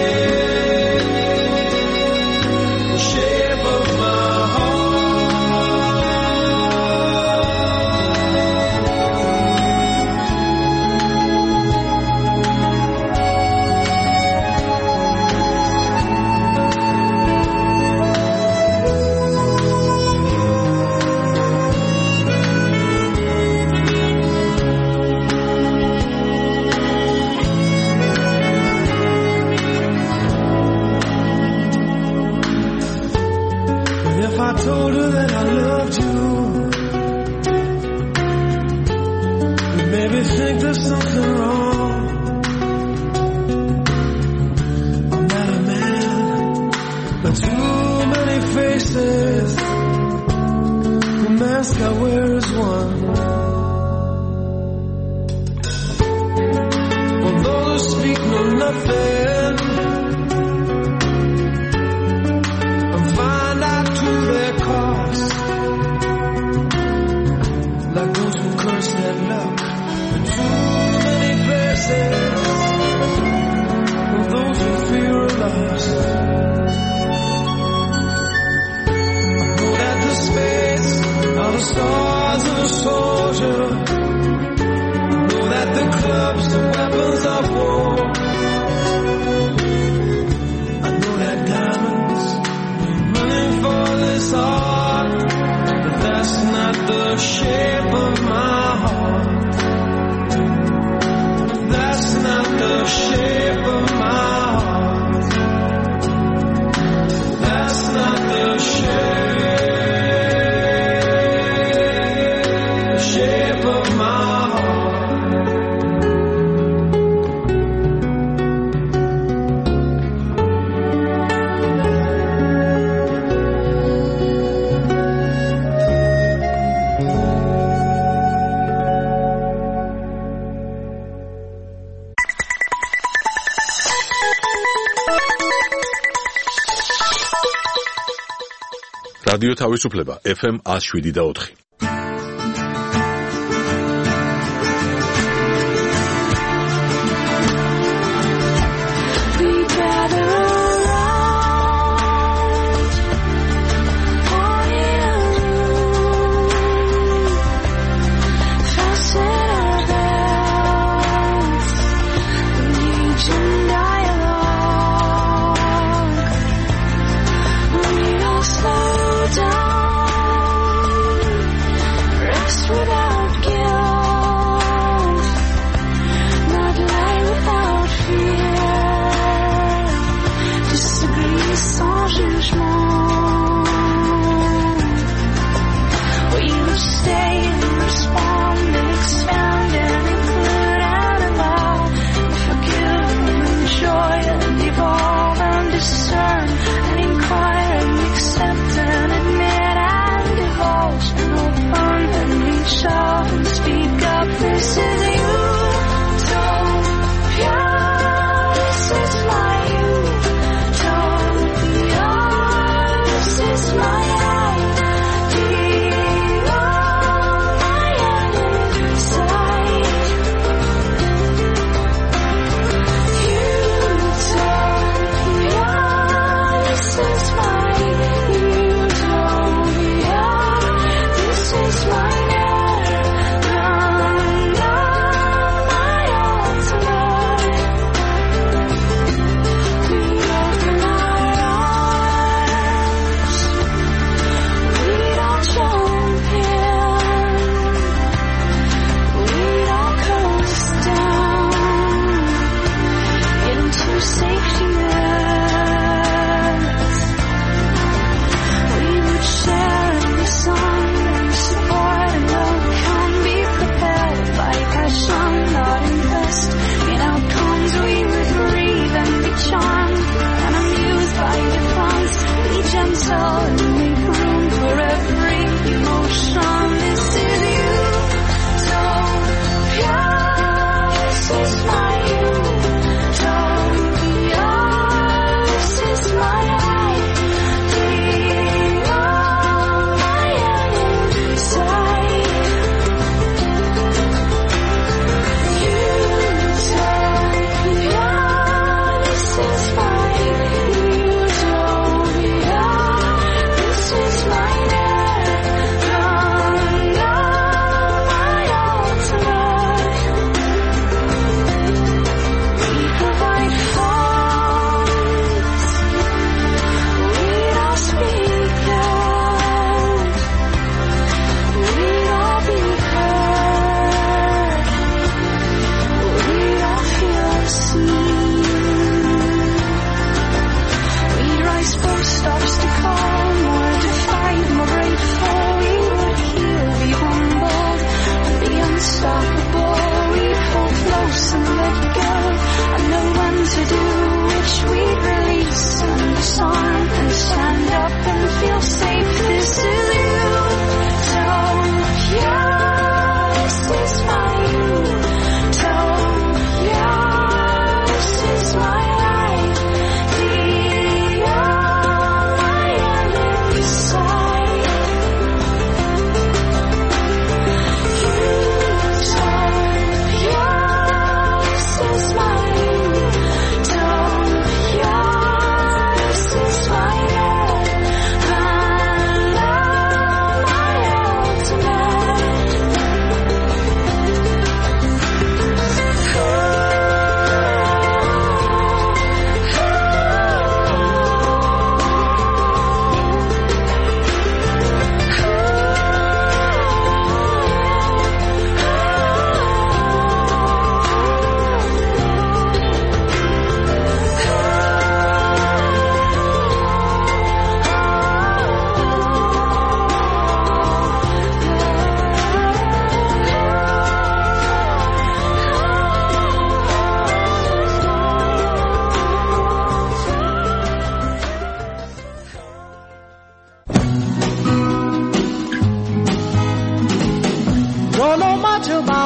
Shape of my heart. that I loved you. You made me think there's something wrong. I'm not a man, but too many faces. The mask I wear is one. For those who speak know nothing and find out to their cost, like those who curse their luck in too many places, and those who fear are lost. I know that the space are the stars of a soldier. I know that the clubs are weapons of war. I know that diamonds are running for this heart, but that's not the shape of my heart. That's not the shape of my heart. That's not the shape, shape of my heart. რადიო თავისუფლება ეფ ემ one oh seven და four.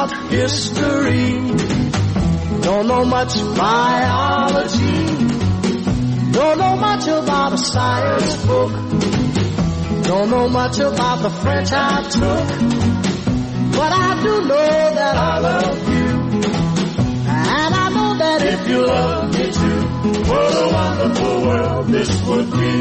about history. Don't know much biology. Don't know much about a science book. Don't know much about the French I took. But I do know that I love you. And I know that if you love me too, what a wonderful world this would be.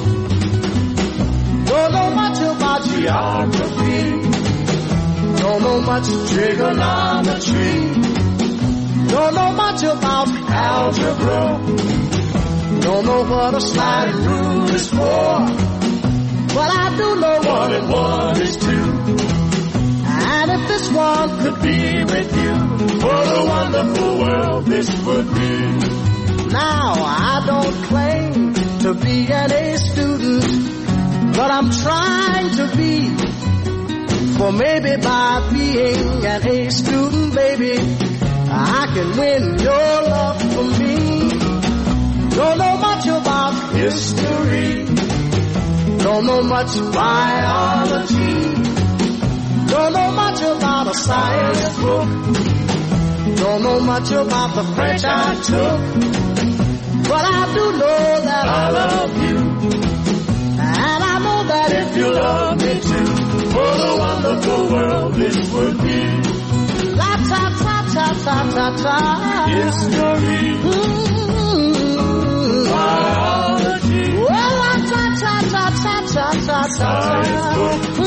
Don't know much about geography. Don't know much trigonometry. Don't know much about algebra. Don't know what a sliding rule is for. But I do know one and one is two. And if this one could be with you, what a wonderful world this would be. Now I don't claim to be an A student, but I'm trying to be. For maybe by being an A student, baby, I can win your love for me. Don't know much about history. Don't know much biology. Don't know much about a science book. Don't know much about the French I took. But I do know that I love you. And I know that if you love me too, what a wonderful world this would be. La ta ta ta ta ta ta. History. Mm-hmm. Biology. Well, la ta ta ta ta ta ta ta.